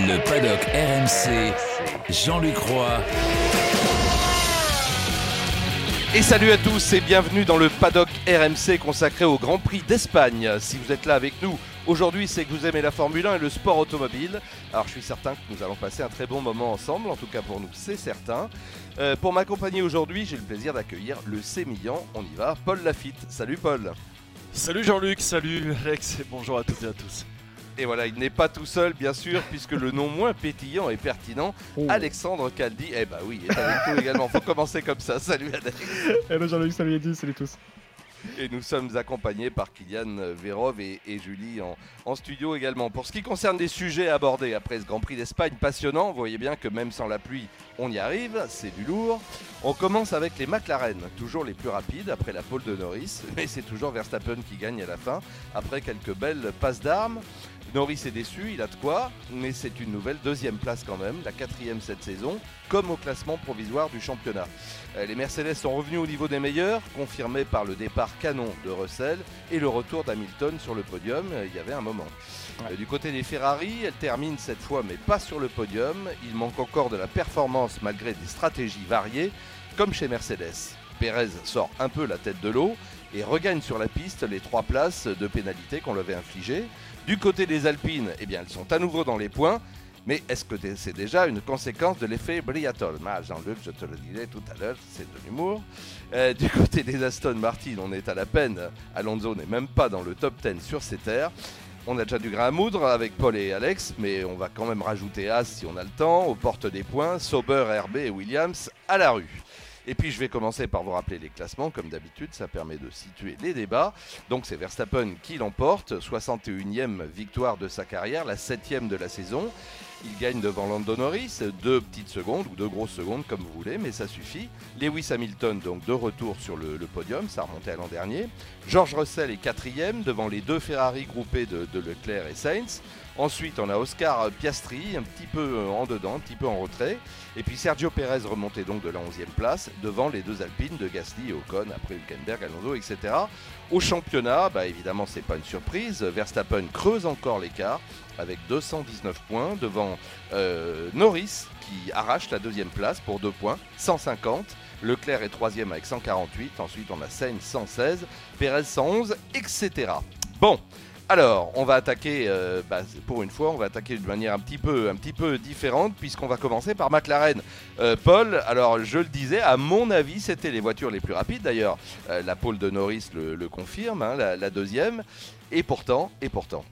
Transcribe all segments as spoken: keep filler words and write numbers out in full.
Le paddock R M C, Jean-Luc Roy. Et salut à tous et bienvenue dans le paddock R M C consacré au Grand Prix d'Espagne. Si vous êtes là avec nous aujourd'hui, c'est que vous aimez la Formule un et le sport automobile. Alors je suis certain que nous allons passer un très bon moment ensemble, en tout cas pour nous c'est certain. Euh, pour m'accompagner aujourd'hui, j'ai le plaisir d'accueillir le sémillant, on y va, Paul Lafitte. Salut Paul. Salut Jean-Luc, salut Alex et bonjour à toutes et à tous. Et voilà, il n'est pas tout seul bien sûr, puisque le nom moins pétillant et pertinent, oh. Alexandre Caldi, eh bah oui, est avec nous également. Faut commencer comme ça. Salut Alex. Hello Jean-Luc, salut Eddy, salut tous. Et nous sommes accompagnés par Kylian Vérov et, et Julie en, en studio également. Pour ce qui concerne les sujets abordés après ce Grand Prix d'Espagne passionnant, vous voyez bien que même sans la pluie, on y arrive, c'est du lourd. On commence avec les McLaren, toujours les plus rapides après la pole de Norris, mais c'est toujours Verstappen qui gagne à la fin, après quelques belles passes d'armes. Norris est déçu, il a de quoi, mais c'est une nouvelle deuxième place quand même, la quatrième cette saison, comme au classement provisoire du championnat. Les Mercedes sont revenus au niveau des meilleurs, confirmés par le départ canon de Russell et le retour d'Hamilton sur le podium, il y avait un moment. Ouais. Du côté des Ferrari, elles terminent cette fois mais pas sur le podium, il manque encore de la performance malgré des stratégies variées, comme chez Mercedes. Pérez sort un peu la tête de l'eau et regagne sur la piste les trois places de pénalité qu'on lui avait infligées. Du côté des Alpines, eh bien, elles sont à nouveau dans les points, mais est-ce que c'est déjà une conséquence de l'effet Briatore ? Ah, Jean-Luc, je te le disais tout à l'heure, c'est de l'humour. Euh, du côté des Aston Martin, on est à la peine, Alonso n'est même pas dans le top dix sur ces terres. On a déjà du grain à moudre avec Paul et Alex, mais on va quand même rajouter As si on a le temps, aux portes des points, Sauber, R B et Williams à la rue. Et puis je vais commencer par vous rappeler les classements, comme d'habitude, ça permet de situer les débats. Donc c'est Verstappen qui l'emporte, soixante et unième victoire de sa carrière, la septième de la saison. Il gagne devant Lando Norris, deux petites secondes ou deux grosses secondes comme vous voulez, mais ça suffit. Lewis Hamilton donc de retour sur le, le podium, ça remontait à l'an dernier. George Russell est quatrième devant les deux Ferrari groupés de, de Leclerc et Sainz. Ensuite, on a Oscar Piastri, un petit peu en dedans, un petit peu en retrait. Et puis Sergio Pérez remonté donc de la onzième place, devant les deux Alpines de Gasly et Ocon, après Hülkenberg, Alonso, et cetera. Au championnat, bah évidemment, c'est pas une surprise. Verstappen creuse encore l'écart avec deux cent dix-neuf points devant euh, Norris, qui arrache la deuxième place pour deux points, cent cinquante. Leclerc est troisième avec cent quarante-huit. Ensuite, on a Sainz cent seize, Pérez cent onze, et cetera. Bon. Alors, on va attaquer, euh, bah, pour une fois, on va attaquer de manière un petit peu, un petit peu différente, puisqu'on va commencer par McLaren. Euh, Paul, alors je le disais, à mon avis, c'était les voitures les plus rapides. D'ailleurs, euh, la pole de Norris le, le confirme, hein, la, la deuxième. Et pourtant, et pourtant.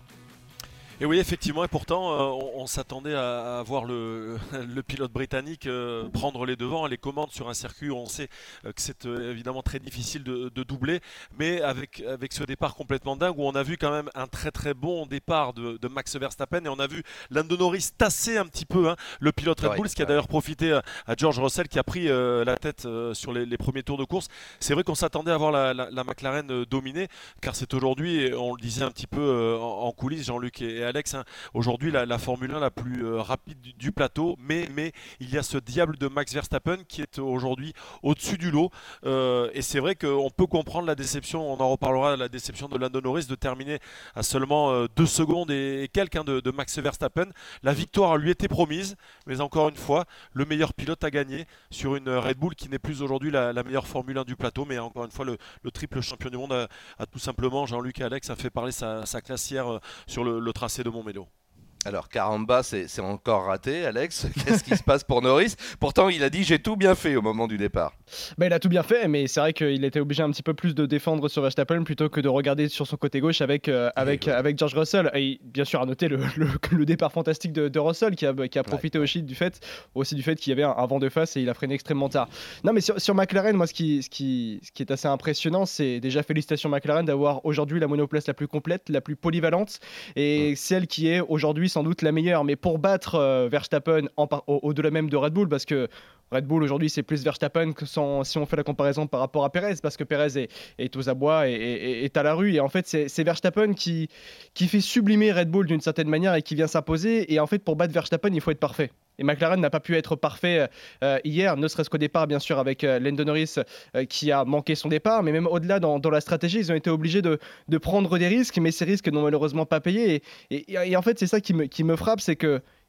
Et oui, effectivement, et pourtant, euh, on, on s'attendait à, à voir le, le pilote britannique euh, prendre les devants, les commandes sur un circuit où on sait euh, que c'est euh, évidemment très difficile de, de doubler, mais avec, avec ce départ complètement dingue où on a vu quand même un très très bon départ de, de Max Verstappen et on a vu Lando Norris tasser un petit peu hein, le pilote Red Bull, ouais, ce qui a ouais. d'ailleurs profité à, à George Russell qui a pris euh, la tête euh, sur les, les premiers tours de course. C'est vrai qu'on s'attendait à voir la, la, la McLaren euh, dominer, car c'est aujourd'hui, on le disait un petit peu euh, en, en coulisses, Jean-Luc et, et Alex, hein, aujourd'hui la, la Formule un la plus euh, rapide du, du plateau, mais, mais il y a ce diable de Max Verstappen qui est aujourd'hui au-dessus du lot euh, et c'est vrai qu'on peut comprendre la déception, on en reparlera, la déception de Lando Norris de terminer à seulement euh, deux secondes et, et quelques hein, de, de Max Verstappen. La victoire lui était promise, mais encore une fois le meilleur pilote a gagné sur une Red Bull qui n'est plus aujourd'hui la, la meilleure Formule un du plateau, mais encore une fois le, le triple champion du monde a, a tout simplement, Jean-Luc et Alex, a fait parler sa, sa classe hier euh, sur le, le tracé de Montmélo. Alors caramba, c'est, c'est encore raté, Alex. Qu'est-ce qui se passe pour Norris ? Pourtant, il a dit j'ai tout bien fait au moment du départ. Bah, il a tout bien fait, mais c'est vrai qu'il était obligé un petit peu plus de défendre sur Verstappen plutôt que de regarder sur son côté gauche avec, euh, avec, ouais. avec George Russell. Et bien sûr, à noter le, le, le départ fantastique de, de Russell qui a, qui a profité ouais. aussi, du fait, aussi du fait qu'il y avait un, un vent de face et il a freiné extrêmement tard. Non, mais sur, sur McLaren, moi, ce qui, ce, qui, ce qui est assez impressionnant, c'est déjà félicitations McLaren d'avoir aujourd'hui la monoplace la plus complète, la plus polyvalente et ouais. celle qui est aujourd'hui sans doute la meilleure. Mais pour battre euh, Verstappen en par- au- au-delà même de Red Bull, parce que Red Bull aujourd'hui c'est plus Verstappen que sans, si on fait la comparaison par rapport à Pérez, parce que Pérez est, est aux abois et, et, est à la rue, et en fait c'est, c'est Verstappen qui, qui fait sublimer Red Bull d'une certaine manière et qui vient s'imposer, et en fait pour battre Verstappen il faut être parfait. Et McLaren n'a pas pu être parfait euh, hier, ne serait-ce qu'au départ, bien sûr, avec euh, Lando Norris euh, qui a manqué son départ, mais même au-delà dans, dans la stratégie, ils ont été obligés de, de prendre des risques, mais ces risques n'ont malheureusement pas payé. Et, et, et en fait, c'est ça qui me, qui me frappe, c'est que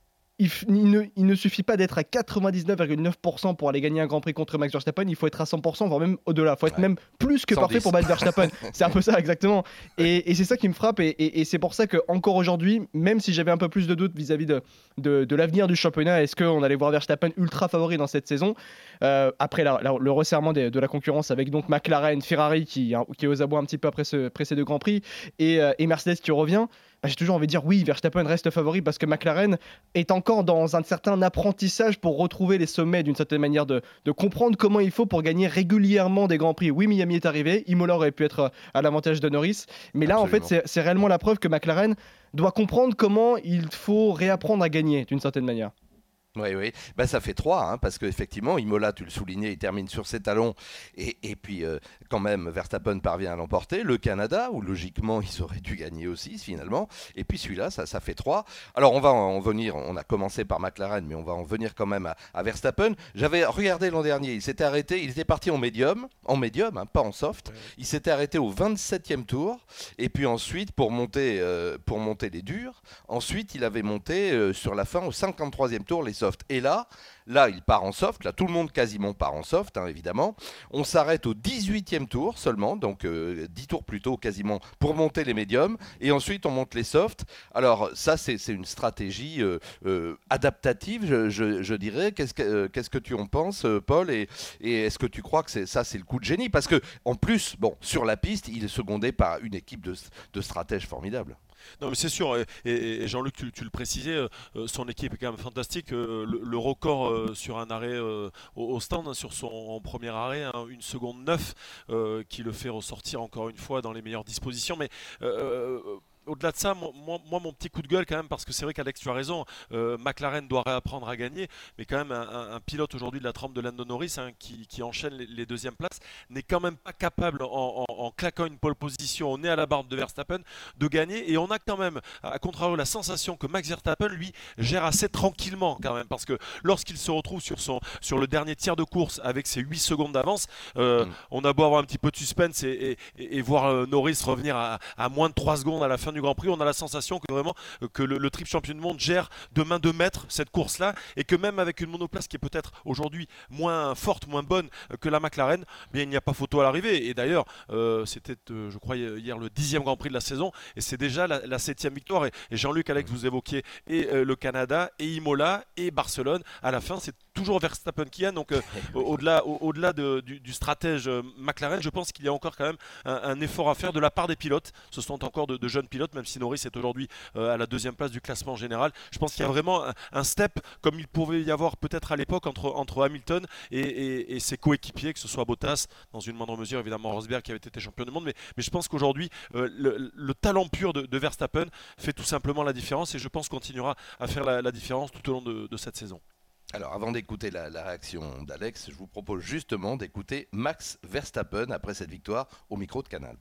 il, il, ne, il ne suffit pas d'être à quatre-vingt-dix-neuf virgule neuf pour cent pour aller gagner un Grand Prix contre Max Verstappen, il faut être à cent pour cent, voire même au-delà. Il faut être ouais. même plus que cent dix parfait pour battre Verstappen. C'est un peu ça, exactement. Et, et c'est ça qui me frappe. Et, et, et c'est pour ça qu'encore aujourd'hui, même si j'avais un peu plus de doutes vis-à-vis de, de, de l'avenir du championnat, est-ce qu'on allait voir Verstappen ultra favori dans cette saison euh, après la, la, le resserrement de, de la concurrence avec donc McLaren, Ferrari qui, hein, qui est aux abois un petit peu après, ce, après ces deux Grands Prix et, euh, et Mercedes qui revient, bah, j'ai toujours envie de dire oui, Verstappen reste favori parce que McLaren est encore dans un certain apprentissage pour retrouver les sommets d'une certaine manière, de, de comprendre comment il faut pour gagner régulièrement des Grands Prix. Oui, Miami est arrivé, Imola aurait pu être à l'avantage de Norris, mais là Absolument. en fait c'est, c'est réellement la preuve que McLaren doit comprendre comment il faut réapprendre à gagner d'une certaine manière. Oui, oui, bah, ça fait trois, hein, parce qu'effectivement, Imola, tu le soulignais, il termine sur ses talons, et, et puis euh, quand même, Verstappen parvient à l'emporter. Le Canada, où logiquement, ils auraient dû gagner aussi, finalement, et puis celui-là, ça, ça fait trois. Alors, on va en venir, on a commencé par McLaren, mais on va en venir quand même à, à Verstappen. J'avais regardé l'an dernier, il s'était arrêté, il était parti en médium, en médium, hein, pas en soft, ouais. Il s'était arrêté au vingt-septième tour, et puis ensuite, pour monter, euh, pour monter les durs, ensuite, il avait monté euh, sur la fin au cinquante-troisième tour les soft. Et là, là, il part en soft. Là, tout le monde quasiment part en soft, hein, évidemment. On s'arrête au dix-huitième tour seulement, donc euh, dix tours plus tôt quasiment pour monter les médiums. Et ensuite, on monte les softs. Alors, ça, c'est, c'est une stratégie euh, euh, adaptative, je, je, je dirais. Qu'est-ce que, euh, qu'est-ce que tu en penses, euh, Paul, et, et est-ce que tu crois que c'est, ça, c'est le coup de génie? Parce que en plus, bon, sur la piste, il est secondé par une équipe de, de stratèges formidables. Non mais c'est sûr, et, et Jean-Luc tu, tu le précisais, euh, son équipe est quand même fantastique, euh, le, le record euh, sur un arrêt euh, au, au stand, hein, sur son premier arrêt, hein, une seconde neuf, euh, qui le fait ressortir encore une fois dans les meilleures dispositions, mais euh, au-delà de ça, moi, moi, mon petit coup de gueule quand même, parce que c'est vrai qu'Alex, tu as raison, euh, McLaren doit réapprendre à gagner, mais quand même un, un, un pilote aujourd'hui de la trempe de Lando Norris, hein, qui, qui enchaîne les, les deuxièmes places, n'est quand même pas capable, en, en, en claquant une pole position au nez à la barbe de Verstappen, de gagner. Et on a quand même, à contrario, la sensation que Max Verstappen, lui, gère assez tranquillement quand même, parce que lorsqu'il se retrouve sur, son, sur le dernier tiers de course avec ses huit secondes d'avance, euh, mm. on a beau avoir un petit peu de suspense et, et, et voir euh, Norris revenir à, à moins de trois secondes à la fin du Grand Prix, on a la sensation que vraiment que le, le triple champion du monde gère de main de maître cette course-là, et que même avec une monoplace qui est peut-être aujourd'hui moins forte, moins bonne que la McLaren, bien il n'y a pas photo à l'arrivée. Et d'ailleurs, euh, c'était, euh, je crois hier le dixième Grand Prix de la saison, et c'est déjà la, la septième victoire. Et, et Jean-Luc, Alex, vous évoquiez et euh, le Canada, et Imola, et Barcelone. À la fin, c'est toujours Verstappen qui gagne. Donc euh, au-delà, au, au-delà de, du, du stratège euh, McLaren, je pense qu'il y a encore quand même un, un effort à faire de la part des pilotes. Ce sont encore de, de jeunes pilotes, même si Norris est aujourd'hui euh, à la deuxième place du classement général. Je pense qu'il y a vraiment un, un step, comme il pouvait y avoir peut-être à l'époque entre, entre Hamilton et, et, et ses coéquipiers, que ce soit Bottas, dans une moindre mesure évidemment Rosberg qui avait été champion du monde, mais, mais je pense qu'aujourd'hui euh, le, le talent pur de, de Verstappen fait tout simplement la différence, et je pense continuera à faire la, la différence tout au long de, de cette saison. Alors, avant d'écouter la, la réaction d'Alex, je vous propose justement d'écouter Max Verstappen après cette victoire au micro de Canal.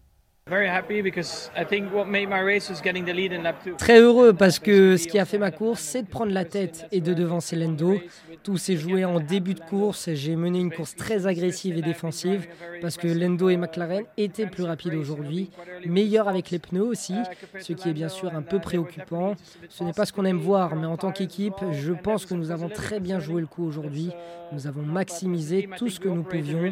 Très heureux parce que ce qui a fait ma course, c'est de prendre la tête et de devancer Lando. Tout s'est joué en début de course. J'ai mené une course très agressive et défensive parce que Lando et McLaren étaient plus rapides aujourd'hui, meilleurs avec les pneus aussi, ce qui est bien sûr un peu préoccupant. Ce n'est pas ce qu'on aime voir, mais en tant qu'équipe, je pense que nous avons très bien joué le coup aujourd'hui. Nous avons maximisé tout ce que nous pouvions.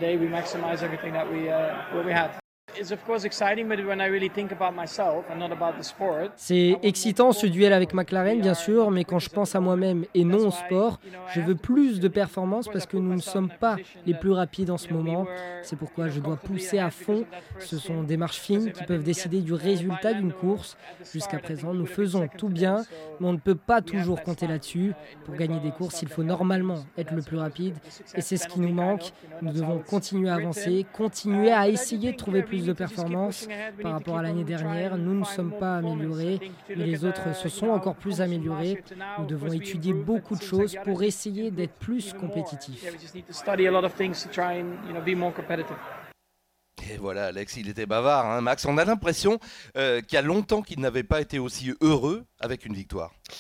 C'est excitant ce duel avec McLaren, bien sûr, mais quand je pense à moi-même et non au sport, je veux plus de performance parce que nous ne sommes pas les plus rapides en ce moment. C'est pourquoi je dois pousser à fond. Ce sont des marches fines qui peuvent décider du résultat d'une course. Jusqu'à présent, nous faisons tout bien, mais on ne peut pas toujours compter là-dessus. Pour gagner des courses, il faut normalement être le plus rapide et c'est ce qui nous manque. Nous devons continuer à avancer, continuer à essayer de trouver plus de performance par rapport à l'année dernière. Nous ne sommes pas améliorés, mais les autres se sont encore plus améliorés. Nous devons étudier beaucoup de choses pour essayer d'être plus compétitifs. Et voilà, Alex, il était bavard, hein, Max. On a l'impression euh, qu'il y a longtemps qu'il n'avait pas été aussi heureux avec une victoire.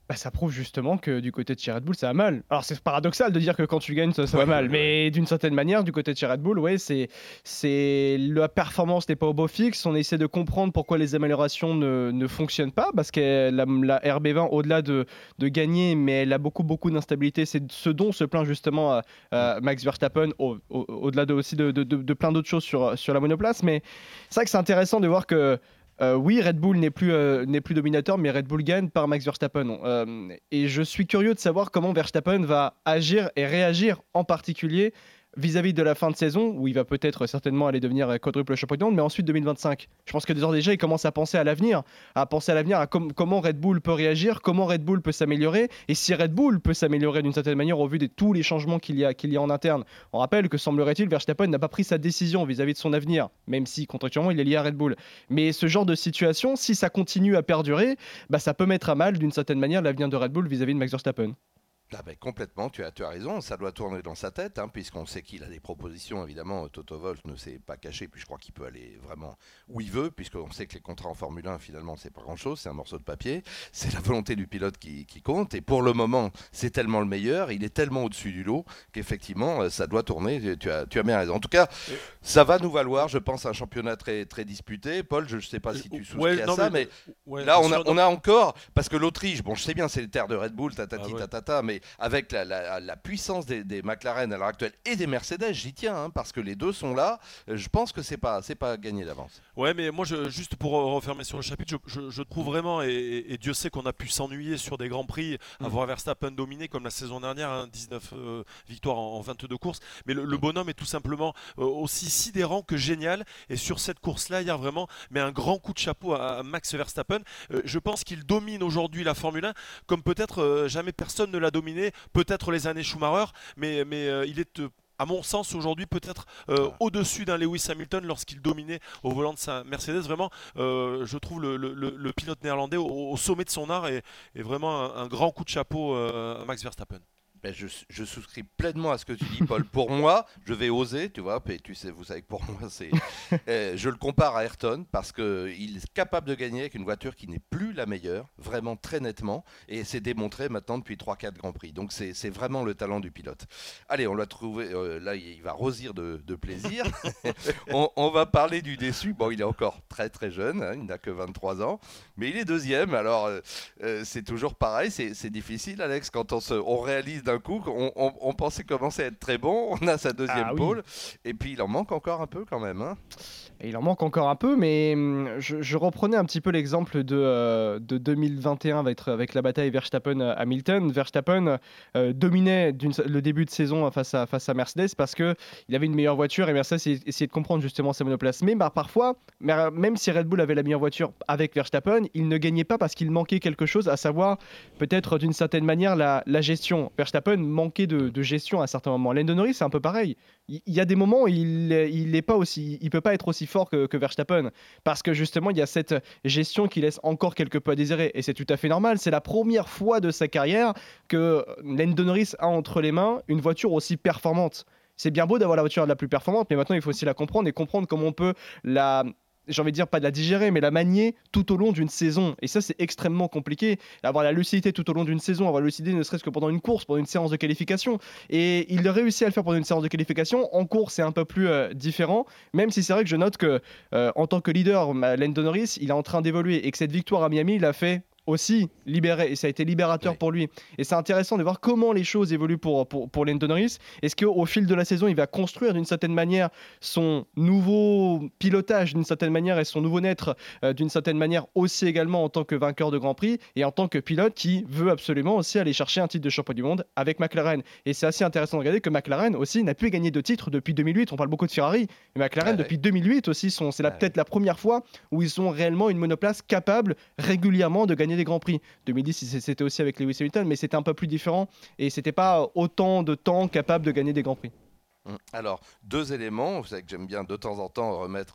Bah, ça prouve justement que du côté de chez Red Bull, ça va mal. Alors c'est paradoxal de dire que quand tu gagnes, ça, ça Ouais, va mal. ouais, Mais d'une certaine manière, du côté de chez Red Bull, ouais, c'est, c'est... la performance n'est pas au beau fixe. On essaie de comprendre pourquoi les améliorations ne, ne fonctionnent pas. Parce que la, la R B vingt, au-delà de, de gagner, mais elle a beaucoup, beaucoup d'instabilité. C'est ce dont se plaint justement euh, euh, Max Verstappen, au, au, au-delà de, aussi de, de, de, de plein d'autres choses sur, sur la monoplace. Mais c'est vrai que c'est intéressant de voir que Euh, oui, Red Bull n'est plus, euh, n'est plus dominateur, mais Red Bull gagne par Max Verstappen. Euh, et je suis curieux de savoir comment Verstappen va agir et réagir en particulier vis-à-vis de la fin de saison, où il va peut-être certainement aller devenir quadruple champion du monde, mais ensuite deux mille vingt-cinq. Je pense que déjà, il commence à penser à l'avenir, à penser à l'avenir, à com- comment Red Bull peut réagir, comment Red Bull peut s'améliorer, et si Red Bull peut s'améliorer d'une certaine manière au vu de tous les changements qu'il y a, qu'il y a en interne. On rappelle que, semblerait-il, Verstappen n'a pas pris sa décision vis-à-vis de son avenir, même si, contractuellement, il est lié à Red Bull. Mais ce genre de situation, si ça continue à perdurer, bah, ça peut mettre à mal, d'une certaine manière, l'avenir de Red Bull vis-à-vis de Max Verstappen. Ah ben complètement, tu as, tu as raison, ça doit tourner dans sa tête, hein, puisqu'on sait qu'il a des propositions, évidemment, Toto Wolff ne s'est pas caché, puis je crois qu'il peut aller vraiment où il veut, puisqu'on sait que les contrats en Formule un, finalement, c'est pas grand-chose, c'est un morceau de papier, c'est la volonté du pilote qui, qui compte, et pour le moment, c'est tellement le meilleur, il est tellement au-dessus du lot, qu'effectivement, ça doit tourner, tu as, tu as bien raison. En tout cas, ça va nous valoir, je pense, un championnat très, très disputé. Paul, je ne sais pas si tu souscris ouais, à non, ça, mais, mais, ouais, là, on a, sûr, on a encore, parce que l'Autriche, bon, je sais bien, c'est les terres de Red Bull, tatati, ah, ouais. tatata, mais avec la, la La, la puissance des, des McLaren à l'heure actuelle et des Mercedes, j'y tiens, hein, parce que les deux sont là. Je pense que c'est pas, c'est pas gagné d'avance. Ouais, mais moi, je, juste pour refermer sur le chapitre, je, je, je trouve vraiment, et, et Dieu sait qu'on a pu s'ennuyer sur des grands prix, à voir Verstappen dominer comme la saison dernière, hein, dix-neuf euh, victoires en, en vingt-deux courses. Mais le, le bonhomme est tout simplement euh, aussi sidérant que génial. Et sur cette course-là, il y a vraiment mais un grand coup de chapeau à, à Max Verstappen. Euh, je pense qu'il domine aujourd'hui la Formule un comme peut-être euh, jamais personne ne l'a dominé. Peut-être les années Schumacher, mais, mais euh, il est, euh, à mon sens, aujourd'hui peut-être euh, ah. au-dessus d'un Lewis Hamilton lorsqu'il dominait au volant de sa Mercedes. Vraiment, euh, je trouve le, le, le pilote néerlandais au, au sommet de son art et, et vraiment un, un grand coup de chapeau euh, à Max Verstappen. Ben je, je souscris pleinement à ce que tu dis, Paul. Pour moi, je vais oser, tu vois, et tu sais, vous savez que pour moi, c'est, euh, je le compare à Ayrton parce qu'il est capable de gagner avec une voiture qui n'est plus la meilleure, vraiment très nettement, et c'est démontré maintenant depuis trois quatre Grands Prix. Donc c'est, c'est vraiment le talent du pilote. Allez, on l'a trouvé, euh, là il va rosir de, de plaisir. on, on va parler du déçu. Bon, il est encore très très jeune, hein, il n'a que vingt-trois ans, mais il est deuxième. Alors euh, euh, c'est toujours pareil, c'est, c'est difficile, Alex, quand on, se, on réalise d'un coup on, on, on pensait commencer à être très bon, on a sa deuxième ah, pole, oui. Et puis il en manque encore un peu quand même. Hein. Et il en manque encore un peu, mais je, je reprenais un petit peu l'exemple de, euh, de deux mille vingt et un avec, avec la bataille Verstappen-Hamilton. Verstappen euh, dominait le début de saison face à, face à Mercedes parce qu'il avait une meilleure voiture et Mercedes essayait de comprendre justement sa monoplace. Mais bah, parfois, même si Red Bull avait la meilleure voiture avec Verstappen, il ne gagnait pas parce qu'il manquait quelque chose, à savoir peut-être d'une certaine manière la, la gestion. Verstappen manquait de, de gestion à certains moments. Lando Norris, c'est un peu pareil. Il, il y a des moments où il il est pas aussi, il peut pas être aussi fort que, que Verstappen parce que justement il y a cette gestion qui laisse encore quelque peu à désirer et c'est tout à fait normal. C'est la première fois de sa carrière que Lando Norris a entre les mains une voiture aussi performante. C'est bien beau d'avoir la voiture la plus performante, mais maintenant il faut aussi la comprendre et comprendre comment on peut la j'ai envie de dire pas de la digérer, mais la manier tout au long d'une saison. Et ça, c'est extrêmement compliqué. Avoir la lucidité tout au long d'une saison, avoir la lucidité ne serait-ce que pendant une course, pendant une séance de qualification. Et il réussit à le faire pendant une séance de qualification. En course, c'est un peu plus euh, différent, même si c'est vrai que je note que euh, en tant que leader, Lando Norris, il est en train d'évoluer et que cette victoire à Miami, il l'a fait aussi libéré et ça a été libérateur oui. pour lui et c'est intéressant de voir comment les choses évoluent pour, pour, pour Lando Norris. Est-ce qu'au fil de la saison il va construire d'une certaine manière son nouveau pilotage d'une certaine manière et son nouveau naître euh, d'une certaine manière aussi également en tant que vainqueur de Grand Prix et en tant que pilote qui veut absolument aussi aller chercher un titre de champion du monde avec McLaren. Et c'est assez intéressant de regarder que McLaren aussi n'a plus gagné de titre depuis deux mille huit. On parle beaucoup de Ferrari, mais McLaren ah, depuis oui. deux mille huit aussi sont, c'est la, ah, peut-être oui. la première fois où ils ont réellement une monoplace capable régulièrement de gagner des Grands Prix. deux mille dix c'était aussi avec Lewis Hamilton, mais c'était un peu plus différent et c'était pas autant de temps capable de gagner des Grands Prix. Alors, deux éléments, vous savez que j'aime bien de temps en temps remettre euh,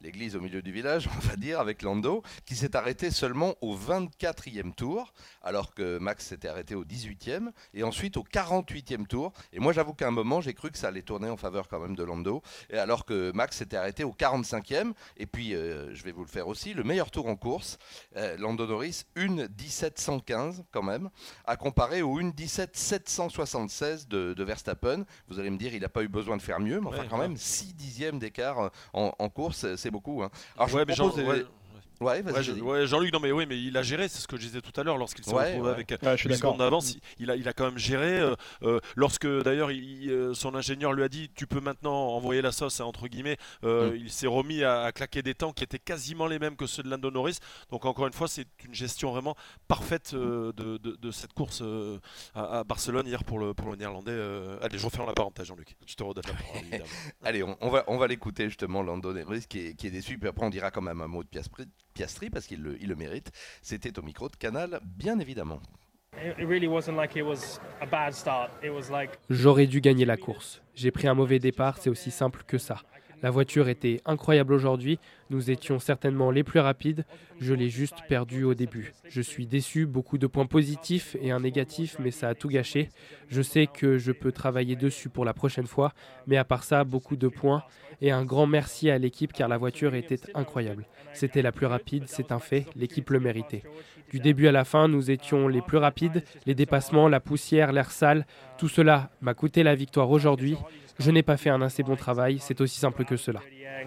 l'église au milieu du village, on va dire, avec Lando, qui s'est arrêté seulement au vingt-quatrième tour, alors que Max s'était arrêté au dix-huitième, et ensuite au quarante-huitième tour. Et moi, j'avoue qu'à un moment, j'ai cru que ça allait tourner en faveur quand même de Lando, et alors que Max s'était arrêté au quarante-cinquième. Et puis, euh, je vais vous le faire aussi, le meilleur tour en course, euh, Lando Norris, une dix-sept cent quinze quand même, à comparer au une dix-sept sept cent soixante-seize de, de Verstappen. Vous allez me dire, il n'a pas eu besoin de faire mieux, mais enfin, ouais, quand ouais. même, six dixièmes d'écart en, en course, c'est beaucoup. Hein. Alors, je ouais, vous mais propose... genre, ouais. Ouais, vas-y, ouais, je, vas-y. ouais, Jean-Luc, non mais oui, mais il a géré, c'est ce que je disais tout à l'heure lorsqu'il s'est ouais, retrouvé ouais. avec ouais, huit secondes d'avance. Il a, il a quand même géré. Euh, euh, lorsque d'ailleurs il, euh, son ingénieur lui a dit tu peux maintenant envoyer la sauce hein, entre guillemets, euh, mm. il s'est remis à, à claquer des temps qui étaient quasiment les mêmes que ceux de Lando Norris. Donc encore une fois, c'est une gestion vraiment parfaite euh, de, de, de cette course euh, à, à Barcelone hier pour le, pour le Néerlandais. Euh, allez, je referme la parenthèse, Jean-Luc. Je te redonne la parole. Évidemment. Allez, on, on va, on va l'écouter justement, Lando Norris qui est, qui est déçu. Puis après, on dira quand même un mot de Piastri. Piastri parce qu'il le, il le mérite. C'était au micro de Canal, bien évidemment. J'aurais dû gagner la course. J'ai pris un mauvais départ, c'est aussi simple que ça. La voiture était incroyable aujourd'hui, nous étions certainement les plus rapides, je l'ai juste perdu au début. Je suis déçu, beaucoup de points positifs et un négatif, mais ça a tout gâché. Je sais que je peux travailler dessus pour la prochaine fois, mais à part ça, beaucoup de points et un grand merci à l'équipe car la voiture était incroyable. C'était la plus rapide, c'est un fait, l'équipe le méritait. Du début à la fin, nous étions les plus rapides, les dépassements, la poussière, l'air sale, tout cela m'a coûté la victoire aujourd'hui. Je n'ai pas fait un assez bon travail, c'est aussi simple que cela.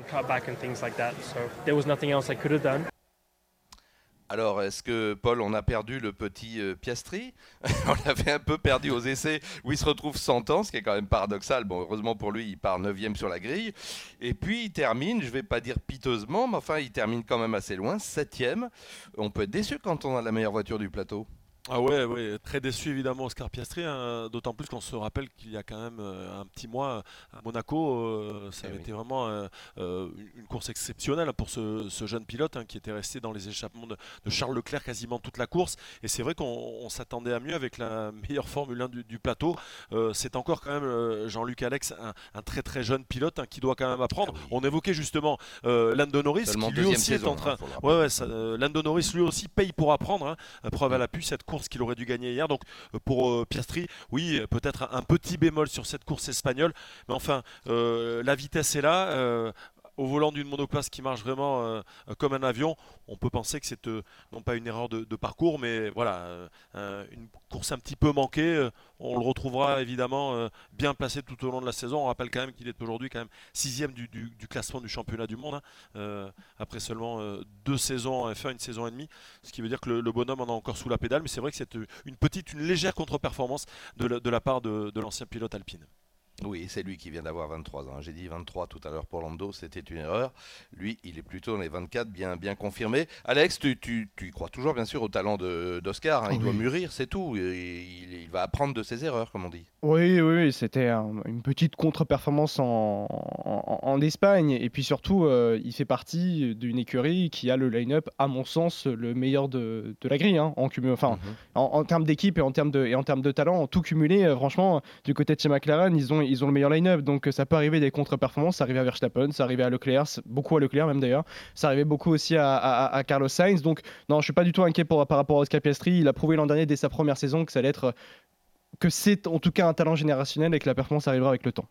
Alors, est-ce que, Paul, on a perdu le petit euh, Piastri ? On l'avait un peu perdu aux essais où il se retrouve cent ans, ce qui est quand même paradoxal. Bon, heureusement pour lui, il part neuvième sur la grille. Et puis, il termine, je ne vais pas dire piteusement, mais enfin, il termine quand même assez loin, septième. On peut être déçu quand on a la meilleure voiture du plateau. Ah ouais, ouais, très déçu évidemment Oscar Piastri, hein, d'autant plus qu'on se rappelle qu'il y a quand même euh, un petit mois à Monaco, euh, ça avait oui. été vraiment euh, euh, une course exceptionnelle pour ce, ce jeune pilote hein, qui était resté dans les échappements de, de Charles Leclerc quasiment toute la course. Et c'est vrai qu'on on s'attendait à mieux avec la meilleure Formule un du, du plateau. Euh, c'est encore quand même euh, Jean-Luc Alex, un, un très très jeune pilote hein, qui doit quand même apprendre. Ah oui. On évoquait justement euh, Lando Norris Seulement qui lui aussi saison, est en train. Hein, ouais, ouais, ça, euh, Lando Norris lui aussi paye pour apprendre. Hein, preuve à l'appui cette course qu'il aurait dû gagner hier. Donc pour euh, Piastri, oui, peut-être un, un petit bémol sur cette course espagnole, mais enfin, euh, la vitesse est là. Euh, au volant d'une monoplace qui marche vraiment euh, comme un avion, on peut penser que c'est euh, non pas une erreur de, de parcours, mais voilà, euh, une course un petit peu manquée. Euh, on le retrouvera évidemment euh, bien placé tout au long de la saison. On rappelle quand même qu'il est aujourd'hui quand même sixième du, du, du classement du championnat du monde, hein, euh, après seulement euh, deux saisons en F un, une saison et demie, ce qui veut dire que le, le bonhomme en a encore sous la pédale, mais c'est vrai que c'est une petite, une légère contre-performance de la, de la part de, de l'ancien pilote alpine. Oui, c'est lui qui vient d'avoir vingt-trois ans. J'ai dit vingt-trois tout à l'heure pour Lando, c'était une erreur. Lui, il est plutôt dans les vingt-quatre, bien, bien confirmé. Alex, tu, tu, tu crois toujours bien sûr au talent de, d'Oscar. Hein. Il oui. doit mûrir, c'est tout. Il, il va apprendre de ses erreurs, comme on dit. Oui, oui, c'était un, une petite contre-performance en, en, en Espagne. Et puis surtout, euh, il fait partie d'une écurie qui a le line-up, à mon sens, le meilleur de, de la grille. Hein, en, cumul, enfin, mm-hmm. en, en termes d'équipe et en termes de, et en termes de talent, en tout cumulé, euh, franchement, du côté de chez McLaren, ils ont ils ont le meilleur line-up, donc ça peut arriver des contre-performances, ça arrivait à Verstappen, ça arrivait à Leclerc, beaucoup à Leclerc même d'ailleurs, ça arrivait beaucoup aussi à, à, à Carlos Sainz, donc non, je suis pas du tout inquiet pour, par rapport à Oscar Piastri. Il a prouvé l'an dernier dès sa première saison que ça allait être, que c'est en tout cas un talent générationnel et que la performance arrivera avec le temps.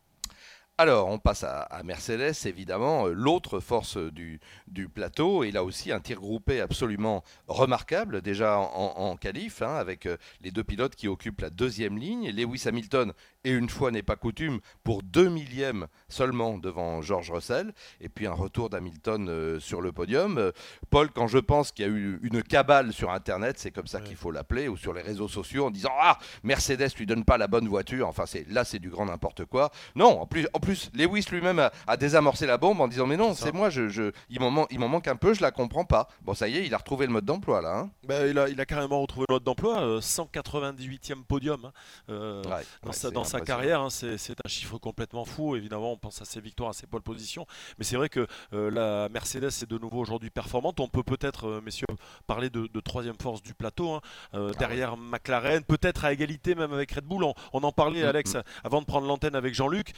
Alors, on passe à, à Mercedes, évidemment, euh, l'autre force du, du plateau. Et là aussi, un tir groupé absolument remarquable, déjà en, en, en qualif, hein, avec euh, les deux pilotes qui occupent la deuxième ligne. Lewis Hamilton, et une fois n'est pas coutume, pour deux millièmes seulement devant George Russell. Et puis un retour d'Hamilton euh, sur le podium. Euh, Paul, quand je pense qu'il y a eu une cabale sur Internet, c'est comme ça ouais. qu'il faut l'appeler, ou sur les réseaux sociaux, en disant « Ah, Mercedes lui donne pas la bonne voiture ». Enfin, c'est, là, c'est du grand n'importe quoi. Non, en plus... En plus Plus, Lewis lui-même a, a désamorcé la bombe en disant mais non, c'est, c'est moi, je, je, il, m'en man- il m'en manque un peu, je la comprends pas. Bon, ça y est, il a retrouvé le mode d'emploi là. Hein. Bah, il, a, il a carrément retrouvé le mode d'emploi, euh, cent quatre-vingt-dix-huitième podium hein, euh, ouais, dans, ouais, sa, dans sa carrière. Hein, c'est, c'est un chiffre complètement fou. Évidemment, on pense à ses victoires, à ses pole positions. Mais c'est vrai que euh, la Mercedes est de nouveau aujourd'hui performante. On peut peut-être, euh, messieurs, parler de, de troisième force du plateau, hein, euh, ah derrière ouais. McLaren, peut-être à égalité même avec Red Bull. On, on en parlait, mm-hmm. Alex, avant de prendre l'antenne avec Jean-Luc. C'est vrai qu'aujourd'hui,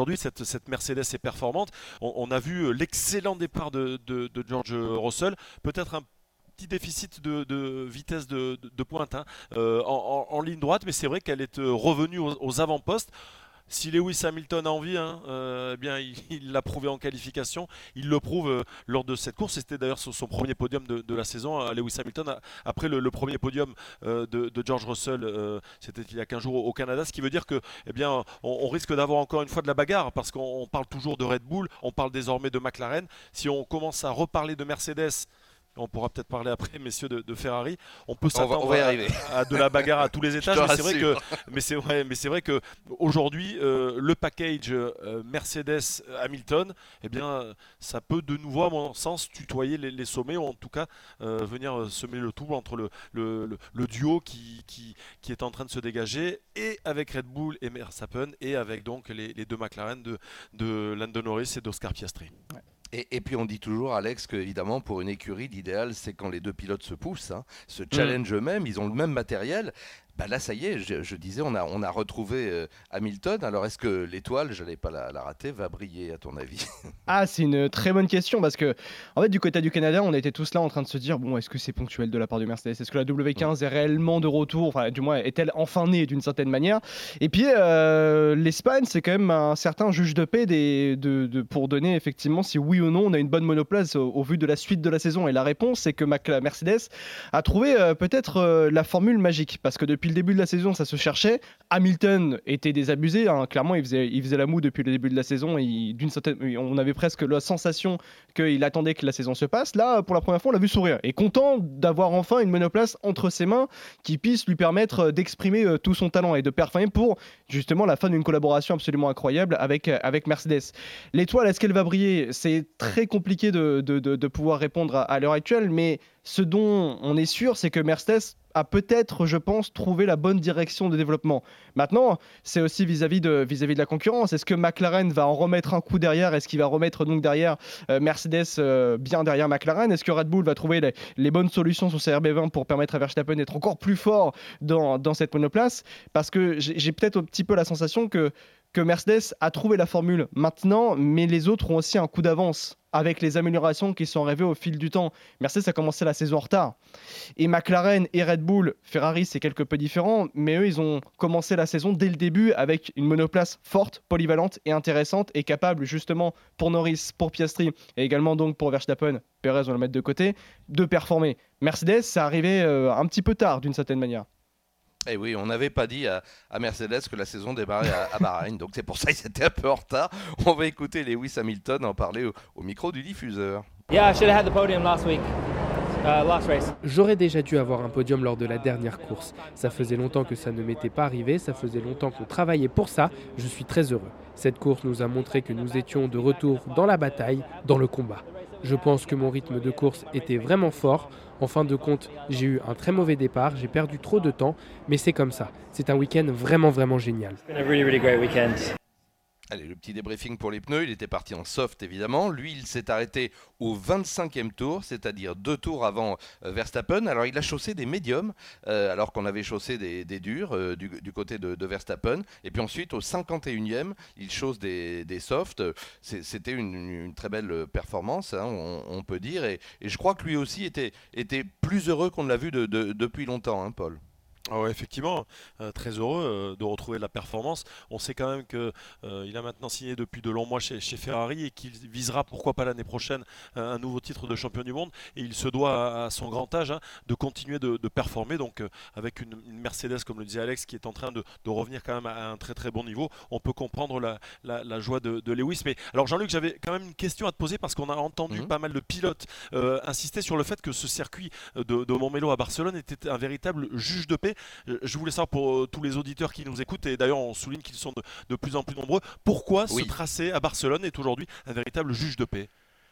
aujourd'hui cette, cette Mercedes est performante. On, on a vu l'excellent départ de, de, de George Russell, peut-être un petit déficit de, de vitesse de, de, de pointe hein, euh, en, en, en ligne droite, mais c'est vrai qu'elle est revenue aux, aux avant-postes. Si Lewis Hamilton a envie, hein, euh, eh bien, il l'a prouvé en qualification. Il le prouve euh, lors de cette course. C'était d'ailleurs son, son premier podium de, de la saison. À Lewis Hamilton, a, après le, le premier podium euh, de, de George Russell, euh, c'était il y a quinze jours au, au Canada. Ce qui veut dire que, eh bien, on, on risque d'avoir encore une fois de la bagarre parce qu'on parle toujours de Red Bull, on parle désormais de McLaren. Si on commence à reparler de Mercedes, on pourra peut-être parler après, messieurs, de, de Ferrari. On peut s'attendre à, à de la bagarre à tous les étages, mais c'est vrai que, mais c'est vrai, mais c'est vrai que aujourd'hui, euh, le package euh, Mercedes Hamilton, eh bien, ça peut de nouveau, à mon sens, tutoyer les, les sommets, ou en tout cas euh, venir semer le tout entre le, le, le, le duo qui, qui, qui est en train de se dégager, et avec Red Bull et Verstappen, et avec donc les, les deux McLaren de, de Lando Norris et d'Oscar Piastri. Ouais. Et, et puis on dit toujours, Alex, qu'évidemment pour une écurie, l'idéal c'est quand les deux pilotes se poussent, hein, se challenge mmh. eux-mêmes, ils ont le même matériel. Bah là ça y est, je, je disais, on a, on a retrouvé euh, Hamilton. Alors est-ce que l'étoile, je n'allais pas la, la rater, va briller à ton avis? Ah, c'est une très bonne question parce que en fait du côté du Canada, on était tous là en train de se dire bon, est-ce que c'est ponctuel de la part de Mercedes? Est-ce que la W quinze mmh. est réellement de retour? Enfin, du moins, est-elle enfin née d'une certaine manière? Et puis euh, l'Espagne, c'est quand même un certain juge de paix des, de, de, pour donner effectivement si oui ou non on a une bonne monoplace au, au vu de la suite de la saison. Et la réponse, c'est que Mercedes a trouvé euh, peut-être euh, la formule magique parce que depuis le début de la saison, ça se cherchait. Hamilton était désabusé, hein. Clairement, il faisait, il faisait la moue depuis le début de la saison. Et d'une certaine, on avait presque la sensation qu'il attendait que la saison se passe. Là, pour la première fois, on l'a vu sourire et content d'avoir enfin une monoplace entre ses mains qui puisse lui permettre d'exprimer tout son talent et de performer pour justement la fin d'une collaboration absolument incroyable avec, avec Mercedes. L'étoile, est-ce qu'elle va briller? C'est très compliqué de, de, de, de pouvoir répondre à, à l'heure actuelle, mais ce dont on est sûr, c'est que Mercedes a peut-être, je pense, trouvé la bonne direction de développement. Maintenant, c'est aussi vis-à-vis de, vis-à-vis de la concurrence. Est-ce que McLaren va en remettre un coup derrière? Est-ce qu'il va remettre donc derrière euh, Mercedes euh, bien derrière McLaren? Est-ce que Red Bull va trouver les, les bonnes solutions sur C R B vingt pour permettre à Verstappen d'être encore plus fort dans, dans cette monoplace? Parce que j'ai, j'ai peut-être un petit peu la sensation que, que Mercedes a trouvé la formule maintenant, mais les autres ont aussi un coup d'avance avec les améliorations qui sont arrivées au fil du temps. Mercedes a commencé la saison en retard. Et McLaren et Red Bull, Ferrari c'est quelque peu différent, mais eux ils ont commencé la saison dès le début avec une monoplace forte, polyvalente et intéressante et capable justement pour Norris, pour Piastri et également donc pour Verstappen, Perez on va le mettre de côté, de performer. Mercedes c'est arrivé euh, un petit peu tard d'une certaine manière. Et oui, on n'avait pas dit à, à Mercedes que la saison démarrait à, à Bahreïn, donc c'est pour ça qu'ils étaient un peu en retard. On va écouter Lewis Hamilton en parler au, au micro du diffuseur. Yeah, I should have had the podium last week. Uh, last race. J'aurais déjà dû avoir un podium lors de la dernière course. Ça faisait longtemps que ça ne m'était pas arrivé, ça faisait longtemps qu'on travaillait pour ça. Je suis très heureux. Cette course nous a montré que nous étions de retour dans la bataille, dans le combat. Je pense que mon rythme de course était vraiment fort. En fin de compte, j'ai eu un très mauvais départ, j'ai perdu trop de temps, mais c'est comme ça. C'est un week-end vraiment, vraiment génial. It's been a really, really great weekend. Allez, le petit débriefing pour les pneus, il était parti en soft évidemment, lui il s'est arrêté au vingt-cinquième tour, c'est-à-dire deux tours avant euh, Verstappen. Alors il a chaussé des médiums, euh, alors qu'on avait chaussé des, des durs euh, du, du côté de, de Verstappen, et puis ensuite au cinquante et unième, il chausse des, des softs. C'est, c'était une, une très belle performance, hein, on, on peut dire, et, et je crois que lui aussi était, était plus heureux qu'on ne l'a vu de, de, depuis longtemps, hein, Paul. Ah ouais, effectivement, euh, très heureux euh, de retrouver la performance. On sait quand même qu'il euh, a maintenant signé depuis de longs mois chez, chez Ferrari et qu'il visera pourquoi pas l'année prochaine un nouveau titre de champion du monde. Et il se doit à, à son grand âge hein, de continuer de, de performer. Donc euh, avec une, une Mercedes, comme le disait Alex, qui est en train de, de revenir quand même à un très très bon niveau, on peut comprendre la, la, la joie de, de Lewis. Mais alors Jean-Luc, j'avais quand même une question à te poser parce qu'on a entendu mmh. pas mal de pilotes euh, insister sur le fait que ce circuit de, de Montmelo à Barcelone était un véritable juge de paix. Je voulais savoir pour euh, tous les auditeurs qui nous écoutent, et d'ailleurs on souligne qu'ils sont de, de plus en plus nombreux, pourquoi oui. ce tracé à Barcelone est aujourd'hui un véritable juge de paix?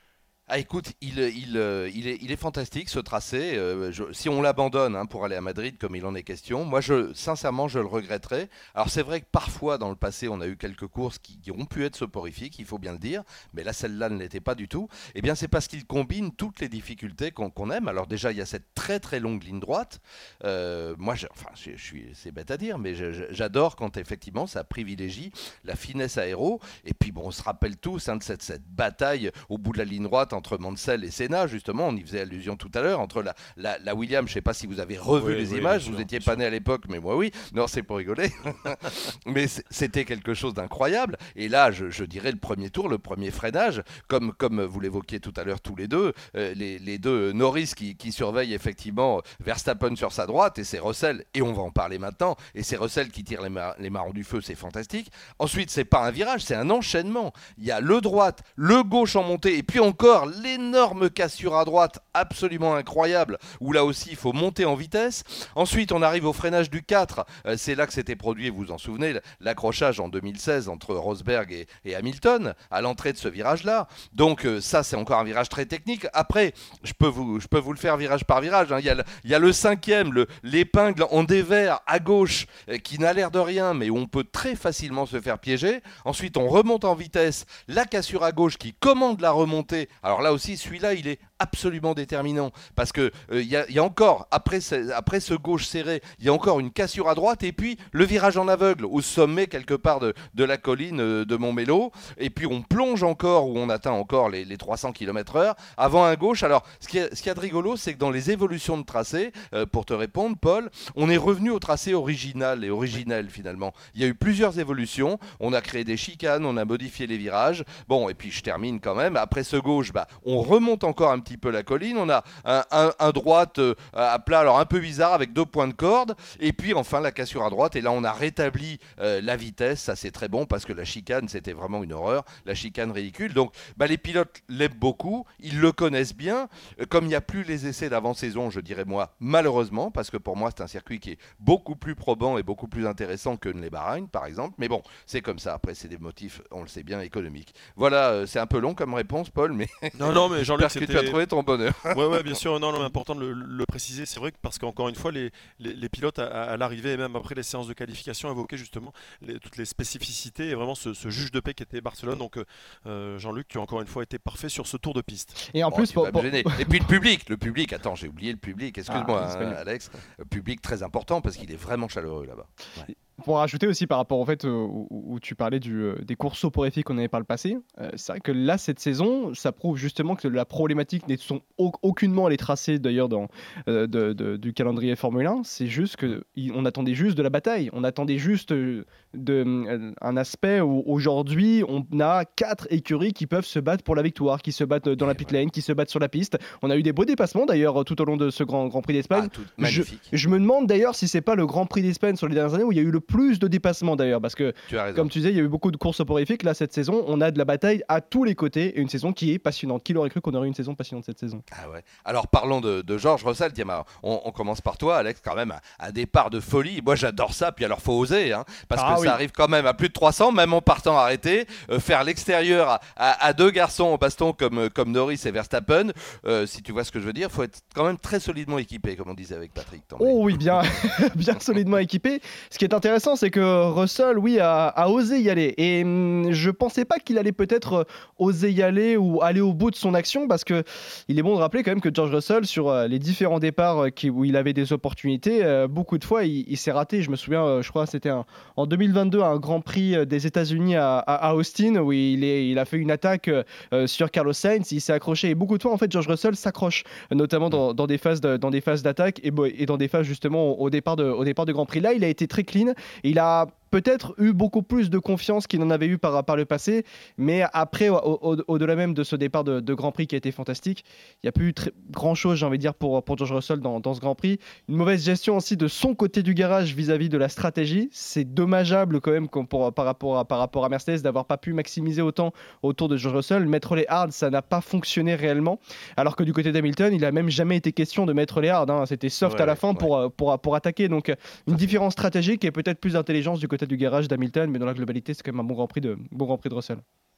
Ah écoute, il, il, euh, il, est, il est fantastique ce tracé. Euh, je, si on l'abandonne hein, pour aller à Madrid, comme il en est question, moi je, sincèrement je le regretterais. Alors c'est vrai que parfois dans le passé on a eu quelques courses qui, qui ont pu être soporifiques, il faut bien le dire, mais là celle-là ne l'était pas du tout. Eh bien c'est parce qu'il combine toutes les difficultés qu'on, qu'on aime. Alors déjà il y a cette très très longue ligne droite. Euh, moi je, enfin, je, je suis, c'est bête à dire, mais je, je, j'adore quand effectivement ça privilégie la finesse aéro. Et puis bon, on se rappelle tous hein, de cette, cette bataille au bout de la ligne droite entre Mansell et Senna, justement, on y faisait allusion tout à l'heure, entre la, la, la Williams, je ne sais pas si vous avez revu oui, les oui, images, vous n'étiez pas né à l'époque, mais moi oui, non c'est pour rigoler, mais c'était quelque chose d'incroyable, et là je, je dirais le premier tour, le premier freinage, comme, comme vous l'évoquiez tout à l'heure tous les deux, euh, les, les deux Norris qui, qui surveillent effectivement Verstappen sur sa droite, et c'est Russell, et on va en parler maintenant, et c'est Russell qui tire les, mar- les marrons du feu, c'est fantastique. Ensuite c'est pas un virage, c'est un enchaînement, il y a le droite, le gauche en montée, et puis encore l'énorme cassure à droite absolument incroyable où là aussi il faut monter en vitesse. Ensuite on arrive au freinage du quatre, euh, c'est là que s'était produit, vous vous en souvenez, l'accrochage en deux mille seize entre Rosberg et, et Hamilton à l'entrée de ce virage là. Donc euh, ça c'est encore un virage très technique. Après je peux vous, je peux vous le faire virage par virage hein. il, y a le, il y a le cinquième, le, l'épingle en dévers à gauche euh, qui n'a l'air de rien mais où on peut très facilement se faire piéger. Ensuite on remonte en vitesse, la cassure à gauche qui commande la remontée. Alors là aussi celui-là il est absolument déterminant parce que il euh, y, y a encore après ce, après ce gauche serré il y a encore une cassure à droite et puis le virage en aveugle au sommet quelque part de, de la colline euh, de Montmélo et puis on plonge encore où on atteint encore les, les trois cents kilomètres heure avant un gauche. Alors ce qui est, ce qui est de rigolo c'est que dans les évolutions de tracé euh, pour te répondre Paul, on est revenu au tracé original et originel finalement. Il y a eu plusieurs évolutions, on a créé des chicanes, on a modifié les virages, bon et puis je termine quand même, après ce gauche bah, on remonte encore un petit peu la colline, on a un, un, un droite euh, à plat, alors un peu bizarre avec deux points de corde, et puis enfin la cassure à droite, et là on a rétabli euh, la vitesse, ça c'est très bon parce que la chicane c'était vraiment une horreur, la chicane ridicule, donc bah, les pilotes l'aiment beaucoup, ils le connaissent bien, euh, comme il n'y a plus les essais d'avant-saison, je dirais moi, malheureusement, parce que pour moi c'est un circuit qui est beaucoup plus probant et beaucoup plus intéressant que les Bahreïn par exemple, mais bon, c'est comme ça, après c'est des motifs, on le sait bien, économiques. Voilà, euh, c'est un peu long comme réponse Paul, mais non, non, mais Jean-Luc, j'espère que tu as trouvé ton bonheur. Ouais, ouais, bien sûr. Non, non, mais important de le, le préciser. C'est vrai que parce qu'encore une fois, les, les, les pilotes à, à l'arrivée et même après les séances de qualification évoquaient justement les, toutes les spécificités et vraiment ce, ce juge de paix qui était Barcelone. Donc, euh, Jean-Luc, tu as encore une fois été parfait sur ce tour de piste. Et en oh, plus, pour, pour... et puis le public, le public. Attends, j'ai oublié le public. Excuse-moi, ah, hein, Alex. Le public très important parce qu'il est vraiment chaleureux là-bas. Ouais. Pour rajouter aussi par rapport au fait euh, où, où tu parlais du, euh, des courses soporifiques qu'on avait par le passé, euh, c'est vrai que là cette saison, ça prouve justement que la problématique n'est sont au, aucunement les tracés d'ailleurs dans euh, de, de, du calendrier Formule un. C'est juste que y, on attendait juste de la bataille, on attendait juste euh, de, euh, un aspect où aujourd'hui on a quatre écuries qui peuvent se battre pour la victoire, qui se battent dans la pit lane, qui se battent sur la piste. On a eu des beaux dépassements d'ailleurs tout au long de ce Grand, grand Prix d'Espagne. Ah, tout, magnifique. Je, je me demande d'ailleurs si c'est pas le Grand Prix d'Espagne sur les dernières années où il y a eu le plus de dépassements d'ailleurs, parce que comme tu disais, il y a eu beaucoup de courses soporifiques. Là, cette saison, on a de la bataille à tous les côtés et une saison qui est passionnante. Qui l'aurait cru qu'on aurait une saison passionnante cette saison? Ah ouais. Alors parlons de, de George Russell. Tiens, bah, on, on commence par toi, Alex. Quand même, un, un départ de folie. Moi, j'adore ça. Puis alors, faut oser, hein, parce ah, que oui. ça arrive quand même à plus de trois cents, même en partant arrêté, euh, faire l'extérieur à, à, à deux garçons en baston comme comme Norris et Verstappen. Euh, si tu vois ce que je veux dire, faut être quand même très solidement équipé, comme on disait avec Patrick. Oh oui, bien, bien solidement équipé. Ce qui est intéressant, c'est que Russell, oui, a, a osé y aller. Et hum, je pensais pas qu'il allait peut-être oser y aller ou aller au bout de son action, parce que il est bon de rappeler quand même que George Russell, sur euh, les différents départs euh, qui, où il avait des opportunités, euh, beaucoup de fois, il, il s'est raté. Je me souviens, euh, je crois, c'était un, en deux mille vingt-deux, un Grand Prix des États-Unis à, à, à Austin, où il, est, il a fait une attaque euh, sur Carlos Sainz. Il s'est accroché. Et beaucoup de fois, en fait, George Russell s'accroche, notamment dans, dans des phases de, dans des phases d'attaque et, et dans des phases justement au départ de, au départ de Grand Prix. Là, il a été très clean. Et il a peut-être eu beaucoup plus de confiance qu'il n'en avait eu par, par le passé, mais après, au, au, au-delà même de ce départ de, de Grand Prix qui a été fantastique, il n'y a plus eu très, grand-chose, j'ai envie de dire, pour, pour George Russell dans, dans ce Grand Prix. Une mauvaise gestion aussi de son côté du garage vis-à-vis de la stratégie. C'est dommageable quand même pour, par, rapport à, par rapport à Mercedes d'avoir pas pu maximiser autant autour de George Russell. Mettre les hards, ça n'a pas fonctionné réellement, alors que du côté d'Hamilton, il n'a même jamais été question de mettre les hards, hein. C'était soft ouais, à la fin ouais. pour, pour, pour attaquer, donc une différence stratégique et peut-être plus d'intelligence du côté du garage d'Hamilton, mais dans la globalité, c'est quand même un bon Grand Prix de, bon Grand Prix de Russell.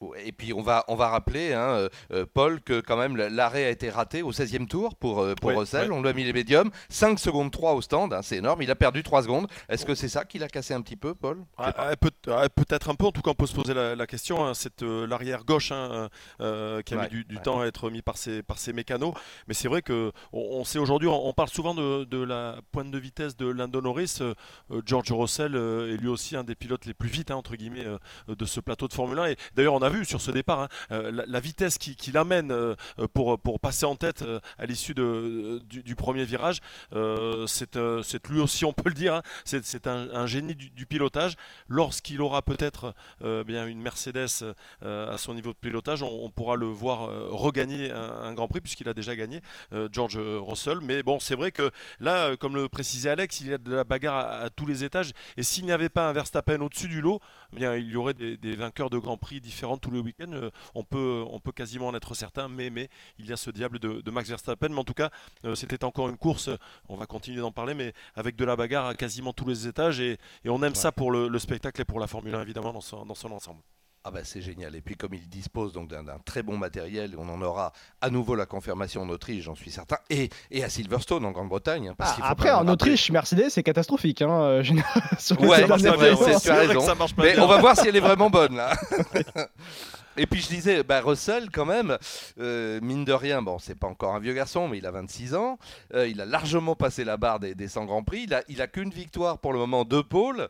Et puis on va, on va rappeler, hein, euh, Paul, que quand même l'arrêt a été raté au seizième tour pour, euh, pour ouais, Russell. Ouais. On lui a mis les médiums. cinq secondes trois au stand, hein, c'est énorme. Il a perdu trois secondes. Est-ce que c'est ça qui l'a cassé un petit peu, Paul? Ah, ah, peut, ah, peut-être un peu, en tout cas on peut se poser la, la question, hein, c'est euh, l'arrière gauche hein, euh, qui a Ouais, mis du, du ouais. temps à être mis par ses, par ses mécanos, mais c'est vrai que on, on sait aujourd'hui, on, on parle souvent de, de la pointe de vitesse de Lando Norris, euh, George Russell euh, est lui aussi un des pilotes les plus vite hein, entre guillemets euh, de ce plateau de Formule un, et d'ailleurs on a vu sur ce départ hein, euh, la, la vitesse qui, qui l'amène euh, pour, pour passer en tête euh, à l'issue de, du, du premier virage, euh, c'est, euh, c'est lui aussi on peut le dire, hein, c'est, c'est un, un génie du, du pilotage. Lorsqu'il aura peut-être euh, bien une Mercedes euh, à son niveau de pilotage, on, on pourra le voir euh, regagner un, un Grand Prix puisqu'il a déjà gagné euh, George Russell. Mais bon, c'est vrai que là, euh, comme le précisait Alex, il y a de la bagarre à, à tous les étages. Et s'il n'y avait pas un Verstappen au-dessus du lot, eh bien, il y aurait des, des vainqueurs de Grand Prix différents tous les week-ends. Euh, on peut, on peut quasiment en être certain. Mais, mais il y a ce diable de, de Max Verstappen. Mais en tout cas, euh, c'était encore une course. On va continuer d'en parler, mais avec de la bagarre à quasiment tous les étages. Et, et on aime ouais. ça pour le, le spectacle et pour la Formule un évidemment dans son, dans son ensemble. Ah bah c'est génial. Et puis comme il dispose donc d'un, d'un très bon matériel, on en aura à nouveau la confirmation en Autriche, j'en suis certain, et, et à Silverstone en Grande-Bretagne. Hein, parce ah, qu'il faut après en Autriche, Mercedes c'est catastrophique. Hein, ouais, c'est vrai, c'est, tu as raison. Mais bien. On va voir si elle est vraiment bonne là. Et puis je disais, bah Russell quand même, euh, mine de rien, bon c'est pas encore un vieux garçon, mais il a vingt-six ans, euh, il a largement passé la barre des, des cent Grands Prix, il a, il a qu'une victoire pour le moment, deux pôles,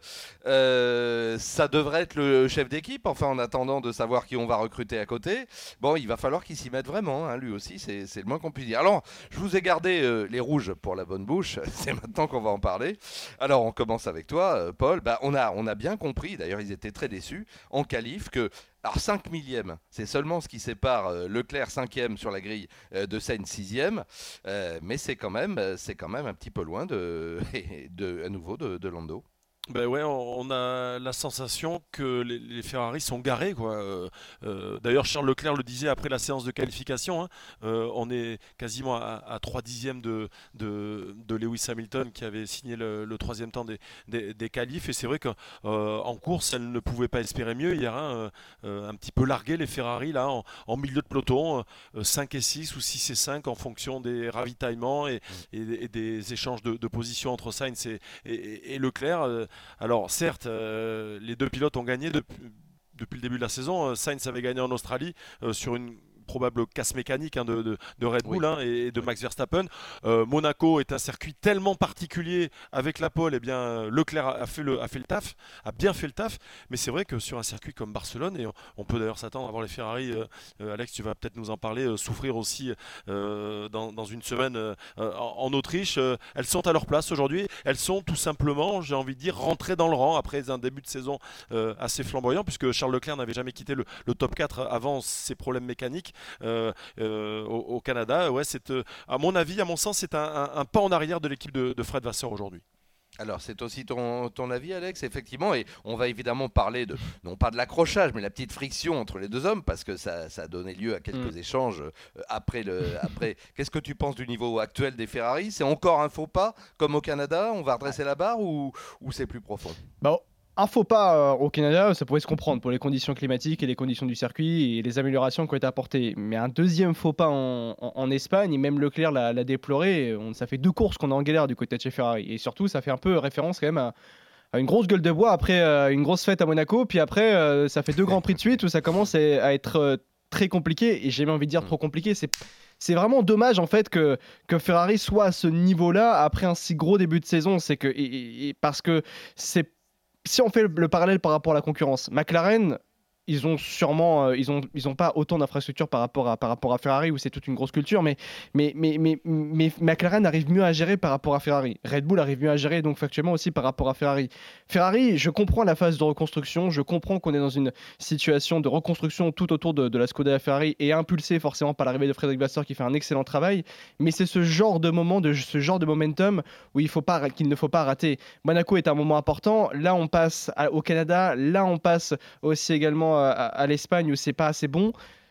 euh, ça devrait être le chef d'équipe, enfin en attendant de savoir qui on va recruter à côté, bon il va falloir qu'il s'y mette vraiment, hein, lui aussi, c'est, c'est le moins qu'on puisse dire. Alors je vous ai gardé euh, les rouges pour la bonne bouche, c'est maintenant qu'on va en parler. Alors on commence avec toi euh, Paul, bah, on, a, on a bien compris, d'ailleurs ils étaient très déçus en qualif que alors cinq millièmes, c'est seulement ce qui sépare euh, Leclerc cinquième sur la grille euh, de Sainz sixième, euh, mais c'est quand même, c'est quand même un petit peu loin de, de à nouveau de, de Lando. Ben ouais, on a la sensation que les, les Ferrari sont garés, quoi. Euh, euh, d'ailleurs, Charles Leclerc le disait après la séance de qualification. Hein, euh, on est quasiment à, à trois dixièmes de, de, de Lewis Hamilton qui avait signé le, le troisième temps des, des, des qualifs. Et c'est vrai qu'en euh, course, elle ne pouvait pas espérer mieux hier. Hein, euh, un petit peu largué les Ferrari là, en, en milieu de peloton, euh, cinq et six ou six et cinq en fonction des ravitaillements et, et, et des échanges de, de positions entre Sainz et, et, et Leclerc. Euh, Alors certes, euh, les deux pilotes ont gagné depuis, depuis le début de la saison. Sainz avait gagné en Australie euh, sur une probable casse mécanique hein, de, de, de Red Bull oui. hein, et de Max Verstappen. Euh, Monaco est un circuit tellement particulier avec la pole, eh bien Leclerc a fait, le, a fait le taf, a bien fait le taf, mais c'est vrai que sur un circuit comme Barcelone, et on, on peut d'ailleurs s'attendre à voir les Ferrari, euh, euh, Alex tu vas peut-être nous en parler, euh, souffrir aussi euh, dans, dans une semaine euh, en, en Autriche, euh, elles sont à leur place aujourd'hui, elles sont tout simplement, j'ai envie de dire, rentrées dans le rang après un début de saison euh, assez flamboyant, puisque Charles Leclerc n'avait jamais quitté le, le top quatre avant ses problèmes mécaniques. Euh, euh, au, au Canada, ouais, c'est, euh, à mon avis, à mon sens, c'est un, un, un pas en arrière de l'équipe de, de Fred Vasseur aujourd'hui. Alors c'est aussi ton, ton avis Alex, effectivement, et on va évidemment parler de, non pas de l'accrochage, mais la petite friction entre les deux hommes, parce que ça, ça a donné lieu à quelques mmh. échanges euh, après le... Après. Qu'est-ce que tu penses du niveau actuel des Ferrari ? C'est encore un faux pas, comme au Canada ? On va redresser la barre ou, ou c'est plus profond ? Bon. Un faux pas euh, au Canada, ça pourrait se comprendre pour les conditions climatiques et les conditions du circuit et les améliorations qui ont été apportées. Mais un deuxième faux pas en, en, en Espagne, et même Leclerc l'a, l'a déploré, on, ça fait deux courses qu'on est en galère du côté de chez Ferrari. Et surtout, ça fait un peu référence quand même à, à une grosse gueule de bois après euh, une grosse fête à Monaco. Puis après, euh, ça fait deux grands prix de suite où ça commence à, à être euh, très compliqué. Et j'ai même envie de dire trop compliqué. C'est... C'est vraiment dommage en fait que, que Ferrari soit à ce niveau-là après un si gros début de saison. C'est que, et, et, parce que c'est si on fait le, le parallèle par rapport à la concurrence, McLaren, ils ont sûrement, euh, ils ont, ils ont pas autant d'infrastructures par rapport à, par rapport à Ferrari où c'est toute une grosse culture, mais, mais, mais, mais, mais McLaren arrive mieux à gérer par rapport à Ferrari. Red Bull arrive mieux à gérer donc factuellement aussi par rapport à Ferrari. Ferrari, je comprends la phase de reconstruction, je comprends qu'on est dans une situation de reconstruction tout autour de, de la Skoda Ferrari et impulsé forcément par l'arrivée de Frédéric Vasseur qui fait un excellent travail, mais c'est ce genre de moment, de ce genre de momentum où il faut pas, qu'il ne faut pas rater. Monaco est un moment important, là on passe à, au Canada, là on passe aussi également à, à l'Espagne où c'est pas assez bon.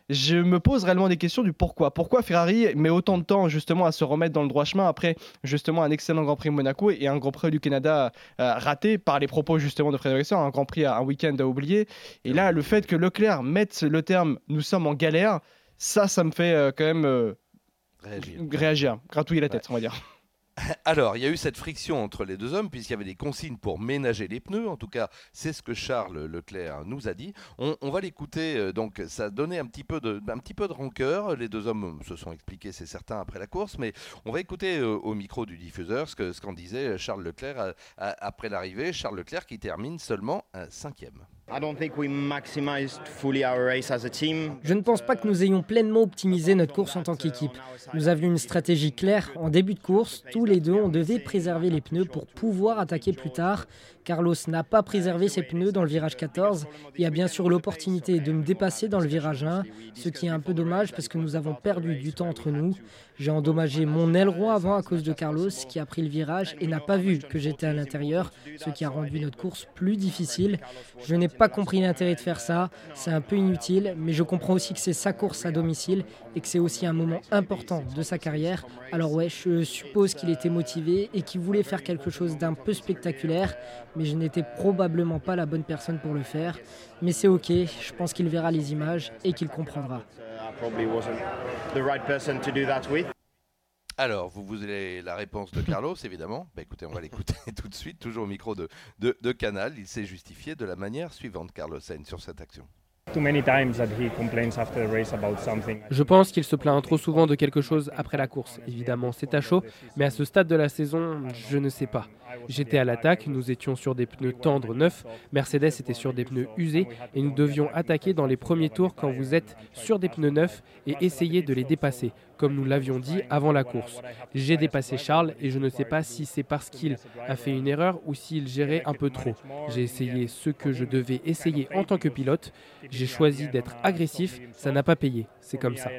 je me pose réellement des questions du pourquoi. Pourquoi Ferrari met autant de temps justement à se remettre dans le droit chemin après justement un excellent Grand Prix de Monaco et un Grand Prix du Canada euh, raté par les propos justement de Frédéric Vasseur, un Grand Prix, un week-end à oublier. Et là, le fait que Leclerc mette le terme « nous sommes en galère », ça, ça me fait euh, quand même euh, Réagir. réagir, gratouiller la tête, Ouais. on va dire. Alors, il y a eu cette friction entre les deux hommes, puisqu'il y avait des consignes pour ménager les pneus. En tout cas, c'est ce que Charles Leclerc nous a dit. On, on va l'écouter, euh, donc ça a donné un petit, peu de, un petit peu de rancœur. Les deux hommes se sont expliqués, c'est certain, après la course, mais on va écouter euh, au micro du diffuseur ce, que, ce qu'en disait Charles Leclerc à, à, après l'arrivée. Charles Leclerc qui termine seulement un cinquième. Je ne pense pas que nous ayons pleinement optimisé notre course en tant qu'équipe. Nous avions une stratégie claire. En début de course, tous les deux, on devait préserver les pneus pour pouvoir attaquer plus tard. Carlos n'a pas préservé ses pneus dans le virage quatorze. Il y a bien sûr l'opportunité de me dépasser dans le virage un, ce qui est un peu dommage parce que nous avons perdu du temps entre nous. J'ai endommagé mon aileron avant à cause de Carlos qui a pris le virage et n'a pas vu que j'étais à l'intérieur, ce qui a rendu notre course plus difficile. Je n'ai pas compris l'intérêt de faire ça, c'est un peu inutile, mais je comprends aussi que c'est sa course à domicile et que c'est aussi un moment important de sa carrière. Alors ouais, je suppose qu'il était motivé et qu'il voulait faire quelque chose d'un peu spectaculaire, mais je n'étais probablement pas la bonne personne pour le faire. Mais c'est ok, je pense qu'il verra les images et qu'il comprendra. Alors, vous, vous avez la réponse de Carlos, évidemment. Bah, écoutez, on va l'écouter tout de suite, toujours au micro de, de, de Canal. Il s'est justifié de la manière suivante, Carlos Sainz, sur cette action. Je pense qu'il se plaint trop souvent de quelque chose après la course. Évidemment, c'est à chaud, mais à ce stade de la saison, je ne sais pas. J'étais à l'attaque, nous étions sur des pneus tendres neufs, Mercedes était sur des pneus usés et nous devions attaquer dans les premiers tours quand vous êtes sur des pneus neufs et essayer de les dépasser, comme nous l'avions dit avant la course. J'ai dépassé Charles et je ne sais pas si c'est parce qu'il a fait une erreur ou s'il gérait un peu trop. J'ai essayé ce que je devais essayer en tant que pilote. J'ai choisi d'être agressif, ça n'a pas payé, c'est comme ça.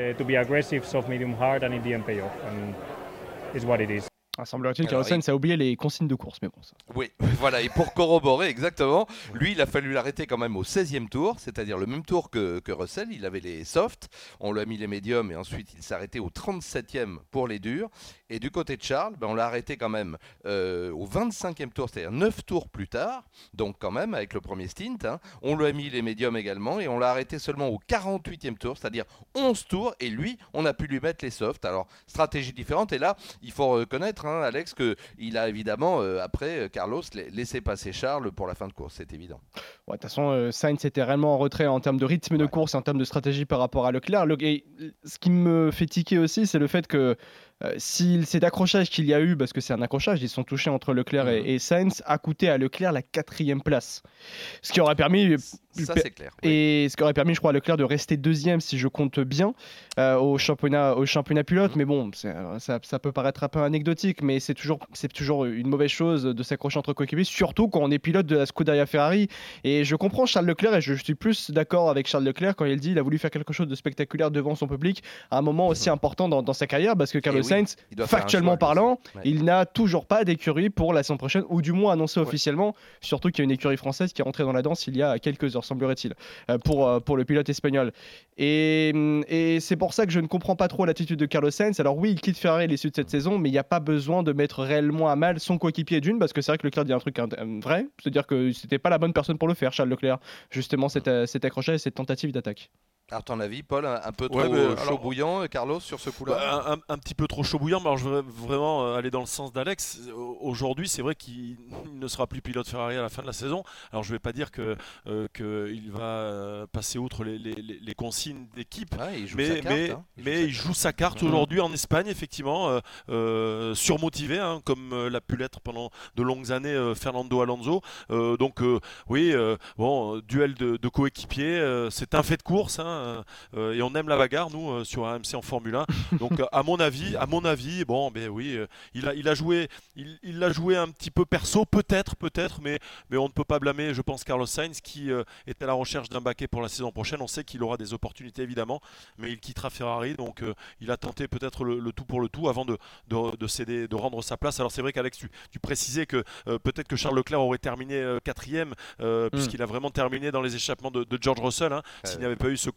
Ah, semblerait-il que Carlos Sainz a oublié les consignes de course, mais bon. Ça. Oui, voilà, et pour corroborer exactement, lui, il a fallu l'arrêter quand même au seizième tour, c'est-à-dire le même tour que, que Russell. Il avait les softs, on lui a mis les médiums et ensuite il s'est arrêté au trente-septième pour les durs. Et du côté de Charles, ben, on l'a arrêté quand même euh, au vingt-cinquième tour, c'est-à-dire neuf tours plus tard, donc quand même avec le premier stint. Hein, on lui a mis les médiums également et on l'a arrêté seulement au quarante-huitième tour, c'est-à-dire onze tours, et lui, on a pu lui mettre les softs. Alors, stratégie différente, et là, il faut reconnaître, hein, Alex, qu'il a évidemment, euh, après, Carlos, laissé passer Charles pour la fin de course, c'est évident. De ouais, toute façon, euh, Sainz était réellement en retrait en termes de rythme de ouais. course, en termes de stratégie par rapport à Leclerc. Le, et ce qui me fait tiquer aussi, c'est le fait que Euh, si cet accrochage qu'il y a eu, parce que c'est un accrochage, ils sont touchés entre Leclerc mmh. et, et Sainz, a coûté à Leclerc la quatrième place. Ce qui aurait permis, ça c'est clair. Et oui. ce qui aurait permis, je crois, à Leclerc de rester deuxième, si je compte bien, euh, au championnat, au championnat pilote. Mmh. Mais bon, c'est, ça, ça peut paraître un peu anecdotique, mais c'est toujours, c'est toujours une mauvaise chose de s'accrocher entre coéquipiers, surtout quand on est pilote de la Scuderia Ferrari. Et je comprends Charles Leclerc, et je suis plus d'accord avec Charles Leclerc quand il dit qu'il a voulu faire quelque chose de spectaculaire devant son public à un moment aussi mmh. important dans, dans sa carrière, parce que Carlos Sainz, oui, factuellement choix, parlant, ouais. il n'a toujours pas d'écurie pour la saison prochaine, ou du moins annoncé ouais. officiellement, surtout qu'il y a une écurie française qui est rentrée dans la danse il y a quelques heures, semblerait-il, euh, pour, euh, pour le pilote espagnol. Et, et c'est pour ça que je ne comprends pas trop l'attitude de Carlos Sainz. Alors oui, il quitte Ferrari à l'issue de cette saison, mais il n'y a pas besoin de mettre réellement à mal son coéquipier d'une, parce que c'est vrai que Leclerc dit un truc vrai, c'est-à-dire que c'était pas la bonne personne pour le faire, Charles Leclerc, justement cet, cet accrochage et cette tentative d'attaque. Alors ton avis, Paul, un, un peu trop ouais, euh, chaud alors, bouillant, Carlos, sur ce coup-là bah, un, un petit peu trop chaud bouillant, mais alors je veux vraiment aller dans le sens d'Alex. Aujourd'hui, c'est vrai qu'il ne sera plus pilote Ferrari à la fin de la saison. Alors je ne vais pas dire que, euh, qu'il va passer outre les, les, les consignes d'équipe, ouais, il joue mais, sa carte, mais, hein. il mais joue il joue sa carte mmh. aujourd'hui en Espagne, effectivement, euh, euh, surmotivé, hein, comme l'a pu l'être pendant de longues années euh, Fernando Alonso. Euh, donc euh, oui, euh, bon, duel de, de coéquipiers, euh, c'est un fait de course, hein, euh, et on aime la bagarre, nous, euh, sur A M C en Formule un. Donc, euh, à mon avis, à mon avis, bon, ben oui, euh, il a, il a joué, il, il l'a joué un petit peu perso, peut-être, peut-être, mais, mais on ne peut pas blâmer, je pense, Carlos Sainz, qui euh, est à la recherche d'un baquet pour la saison prochaine. On sait qu'il aura des opportunités, évidemment, mais il quittera Ferrari, donc euh, il a tenté peut-être le, le tout pour le tout avant de, de, de céder, de rendre sa place. Alors c'est vrai qu'Alex, tu, tu précisais que euh, peut-être que Charles Leclerc aurait terminé euh, quatrième, euh, mm. puisqu'il a vraiment terminé dans les échappements de, de George Russell, hein, s'il n'y avait pas eu ce contact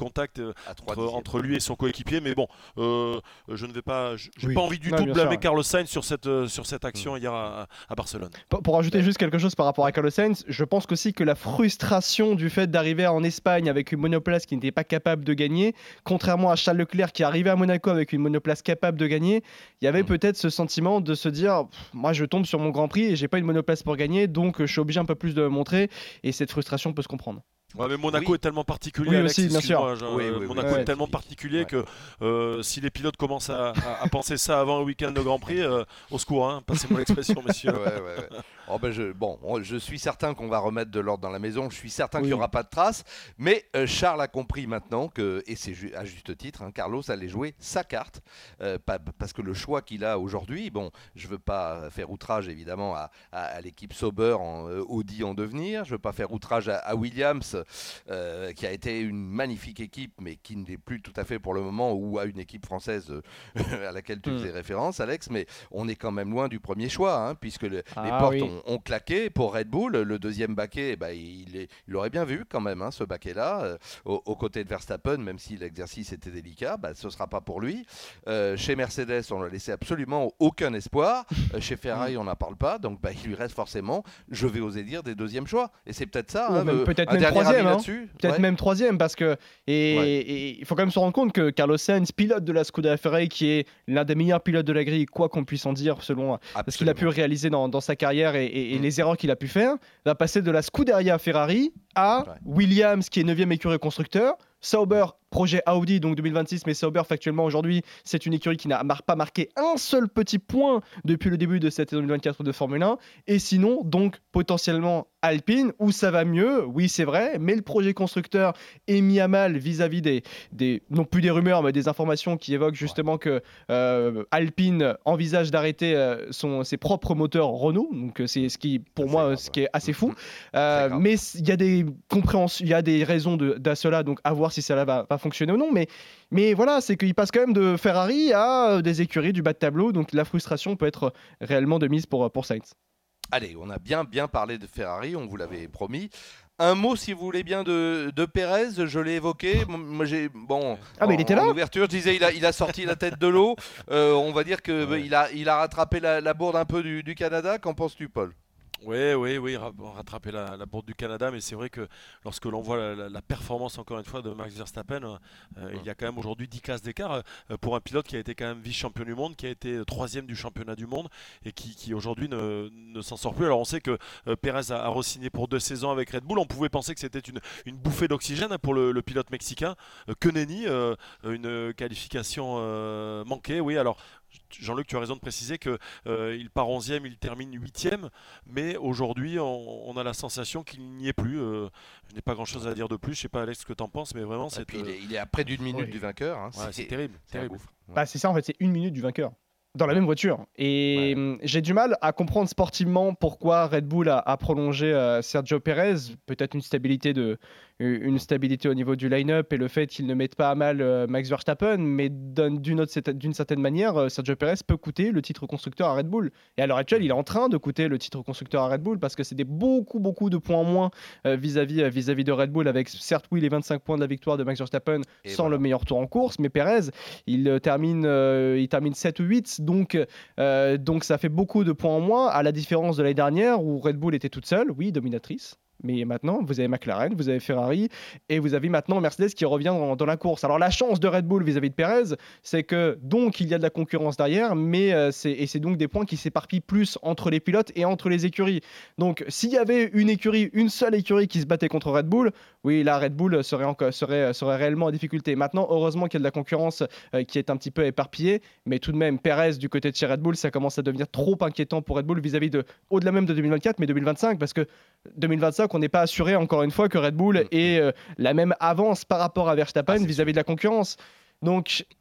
contact euh, trois entre, entre lui et son coéquipier. Mais bon, euh, je ne vais pas, j'ai Oui. pas envie du Ouais, tout bien de blâmer sûr. Carlos Sainz sur cette, euh, sur cette action hier à, à Barcelone. Pour, pour ajouter juste quelque chose par rapport à Carlos Sainz, je pense aussi que la frustration du fait d'arriver en Espagne avec une monoplace qui n'était pas capable de gagner, contrairement à Charles Leclerc qui est arrivé à Monaco avec une monoplace capable de gagner, il y avait Mm. peut-être ce sentiment de se dire pff, moi je tombe sur mon Grand Prix et j'ai pas une monoplace pour gagner, donc euh, je suis obligé un peu plus de me montrer, et cette frustration peut se comprendre. Ouais, mais Monaco Oui. est tellement particulier, Oui, Alex, aussi, bien excuse-moi, je- Oui, oui, euh, oui. Monaco Ouais. est tellement particulier Ouais. que euh, si les pilotes commencent à, à- à penser ça avant un week-end de Grand Prix, euh, au secours, hein, passez-moi l'expression, messieurs. Ouais, ouais, ouais. Oh, ben, je, bon, on- je suis certain qu'on va remettre de l'ordre dans la maison. Je suis certain Oui. qu'il n'y aura pas de traces. Mais euh, Charles a compris maintenant que, et c'est ju- à juste titre, hein, Carlos allait jouer sa carte. euh, pas- parce que le choix qu'il a aujourd'hui, bon, je ne veux pas faire outrage évidemment à, à- à l'équipe Sauber en euh, Audi en devenir. Je ne veux pas faire outrage à, à Williams, euh, qui a été une magnifique équipe, mais qui ne l'est plus tout à fait pour le moment, ou à une équipe française euh, à laquelle tu Mm. faisais référence, Alex. Mais on est quand même loin du premier choix, hein, puisque le- les Ah portes oui. ont, ont claqué pour Red Bull. Le deuxième baquet, bah, il, est- il aurait bien vu quand même, hein, ce baquet-là, euh, aux, aux côtés de Verstappen, même si l'exercice était délicat, bah, ce ne sera pas pour lui. Euh, chez Mercedes, on n'a laissé absolument aucun espoir. Euh, chez Ferrari, on n'en parle pas. Donc, bah, il lui reste forcément, je vais oser dire, des deuxièmes choix. Et c'est peut-être ça. Ou hein, même- le- peut-être un même dernier troisième, avis hein. là-dessus. Peut-être Ouais. même troisième, parce que et Ouais. et il faut quand même se rendre compte que Carlos Sainz, pilote de la Scuderia Ferrari, qui est l'un des meilleurs pilotes de la grille, quoi qu'on puisse en dire, selon ce qu'il a pu Absolument. réaliser dans, dans sa carrière et, et- et Mm. les erreurs qu'il a pu faire, va passer de la Scuderia Ferrari à Ouais. Williams, qui est neuvième écurie constructeur, Sauber, projet Audi, donc deux mille vingt-six, mais Sauber, factuellement, aujourd'hui, c'est une écurie qui n'a mar- pas marqué un seul petit point depuis le début de cette saison deux mille vingt-quatre de Formule un. Et sinon, donc, potentiellement Alpine, où ça va mieux, oui, c'est vrai, mais le projet constructeur est mis à mal vis-à-vis des, des non plus des rumeurs, mais des informations qui évoquent justement que euh, Alpine envisage d'arrêter euh, son, ses propres moteurs Renault. Donc, euh, c'est ce qui, pour C'est moi, grave. ce qui est assez fou. Mhm. Euh, grave. mais il y a des compréhensions, il y a des raisons de, de cela, donc à voir si cela va, va fonctionner ou non. Mais, mais voilà, c'est qu'il passe quand même de Ferrari à euh, des écuries du bas de tableau, donc la frustration peut être réellement de mise pour, pour Sainz. Allez, on a bien bien parlé de Ferrari, on vous l'avait promis. Un mot, si vous voulez bien, de, de Pérez, je l'ai évoqué. Moi, j'ai bon. Ah, mais en, il était là. En ouverture, je disais, il a, il a sorti la tête de l'eau. Euh, on va dire que Ouais. il a, il a rattrapé la, la bourde un peu du, du Canada. Qu'en penses-tu, Paul? Oui, oui, oui, ra- rattraper la, la bourde du Canada, mais c'est vrai que lorsque l'on voit la, la- la performance, encore une fois, de Max Verstappen, euh, il y a quand même aujourd'hui dix classes d'écart euh, pour un pilote qui a été quand même vice-champion du monde, qui a été troisième du championnat du monde et qui, qui aujourd'hui ne, ne s'en sort plus. Alors on sait que euh, Pérez a, a re-signé pour deux saisons avec Red Bull. On pouvait penser que c'était une, une bouffée d'oxygène pour le, le pilote mexicain. Euh, que nenni, euh, une qualification euh, manquée, oui. Alors Jean-Luc, tu as raison de préciser qu'il euh, part onzième, il termine huitième, mais aujourd'hui, on, on a la sensation qu'il n'y est plus. Euh, je n'ai pas grand-chose à dire de plus. Je ne sais pas, Alex, ce que tu en penses, mais vraiment, Et c'est puis, euh, il, est, il est à près d'une minute oui. du vainqueur. Hein. ouais, c'est terrible. c'est un terrible. gouffre. Bah, c'est ça, en fait, c'est une minute du vainqueur. Dans la même voiture. Et hum, j'ai du mal à comprendre sportivement pourquoi Red Bull a, a prolongé euh, Sergio Pérez. Peut-être une stabilité, de, une stabilité au niveau du line-up et le fait qu'il ne mette pas à mal euh, Max Verstappen. Mais d'un- d'une, autre- d'une certaine manière, euh, Sergio Pérez peut coûter le titre constructeur à Red Bull. Et à l'heure actuelle, il est en train de coûter le titre constructeur à Red Bull parce que c'est des beaucoup, beaucoup de points en moins euh, vis-à-vis, euh, vis-à-vis de Red Bull, avec certes, oui, les vingt-cinq points de la victoire de Max Verstappen Et sans voilà. le meilleur tour en course. Mais Pérez, il euh, termine, euh, il termine sept ou huit. Donc, euh, donc ça fait beaucoup de points en moins, à la différence de l'année dernière où Red Bull était toute seule, oui, dominatrice. Mais maintenant, vous avez McLaren, vous avez Ferrari et vous avez maintenant Mercedes qui revient dans, dans la course. Alors la chance de Red Bull vis-à-vis de Pérez, c'est que donc il y a de la concurrence derrière, mais euh, c'est, et c'est donc des points qui s'éparpillent plus entre les pilotes et entre les écuries. Donc s'il y avait une écurie, une seule écurie qui se battait contre Red Bull, oui, là Red Bull serait, encore, serait, serait réellement en difficulté. Maintenant, heureusement qu'il y a de la concurrence euh, qui est un petit peu éparpillée, mais tout de même, Pérez du côté de chez Red Bull, ça commence à devenir trop inquiétant pour Red Bull vis-à-vis de, au-delà même de deux mille vingt-quatre, mais deux mille vingt-cinq, parce que deux mille vingt-cinq, on n'est pas assuré encore une fois que Red Bull ait euh, la même avance par rapport à Verstappen Ah, c'est vis-à-vis de la concurrence. Donc,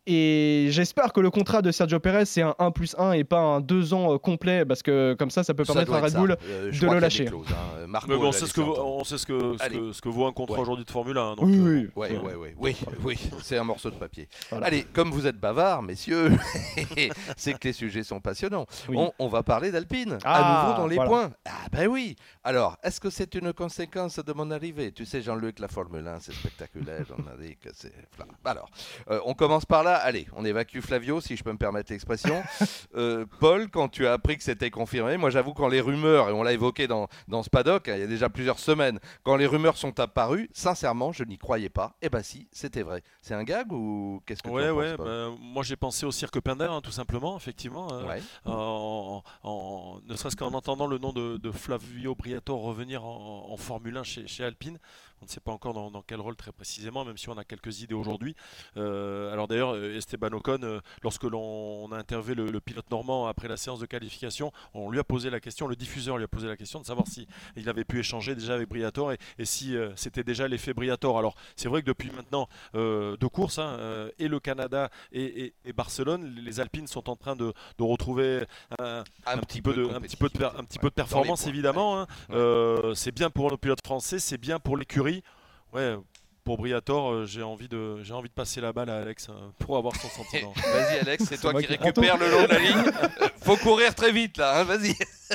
Et j'espère que le contrat de Sergio Pérez c'est un un plus un et pas un deux ans euh, complet parce que comme ça ça peut permettre à Red Bull euh, de le lâcher. Clauses, hein. Marco, Mais bon, on là, sait ce que vaut, entendre. on sait ce que ce que, ce que vaut un contrat Ouais. aujourd'hui de Formule un. Donc, Oui, euh, oui. Ouais, ouais, ouais, oui, oui, c'est un morceau de papier. Voilà. Allez, comme vous êtes bavards, messieurs, c'est que les sujets sont passionnants. Oui. On, on va parler d'Alpine, Ah, à nouveau dans les voilà. points. Ah ben oui. Alors, est-ce que c'est une conséquence de mon arrivée? Tu sais, Jean-Luc, la Formule un, c'est spectaculaire. On a dit que c'est... Voilà. Alors, euh, on commence par là. Allez, on évacue Flavio, si je peux me permettre l'expression. Euh, Paul, quand tu as appris que c'était confirmé, moi j'avoue quand les rumeurs, et on l'a évoqué dans, dans ce paddock, hein, il y a déjà plusieurs semaines, quand les rumeurs sont apparues, sincèrement, je n'y croyais pas. Eh ben si, c'était vrai. C'est un gag ou qu'est-ce que Ouais, tu en ouais. penses, Paul? Bah, moi, j'ai pensé au cirque Pinder, hein, tout simplement, effectivement. euh, Ouais. en, en- ne serait-ce qu'en entendant le nom de, de Flavio Briatore revenir en, en Formule un chez, chez Alpine. On ne sait pas encore dans, dans quel rôle très précisément, même si on a quelques idées aujourd'hui. Euh, alors d'ailleurs, euh, Esteban Ocon, euh, lorsque l'on on a interviewé le, le pilote normand après la séance de qualification, on lui a posé la question, le diffuseur lui a posé la question de savoir si il avait pu échanger déjà avec Briatore et, et si euh, c'était déjà l'effet Briatore. Alors c'est vrai que depuis maintenant euh, deux courses, hein, euh, et le Canada et, et- et Barcelone, les Alpines sont en train de, de retrouver un, Un, un petit peu de, un petit peu de, per- un petit peu de Ouais, dans les performance points. évidemment. hein. Ouais. Euh, c'est bien pour nos pilotes français, c'est bien pour l'écurie. Ouais, pour Briatore, euh, j'ai envie de, j'ai envie de passer la balle à Alex hein, pour avoir son sentiment. Vas-y Alex, c'est toi moi qui qui prends récupère le long de la ligne. Euh, Faut courir très vite là, hein, vas-y.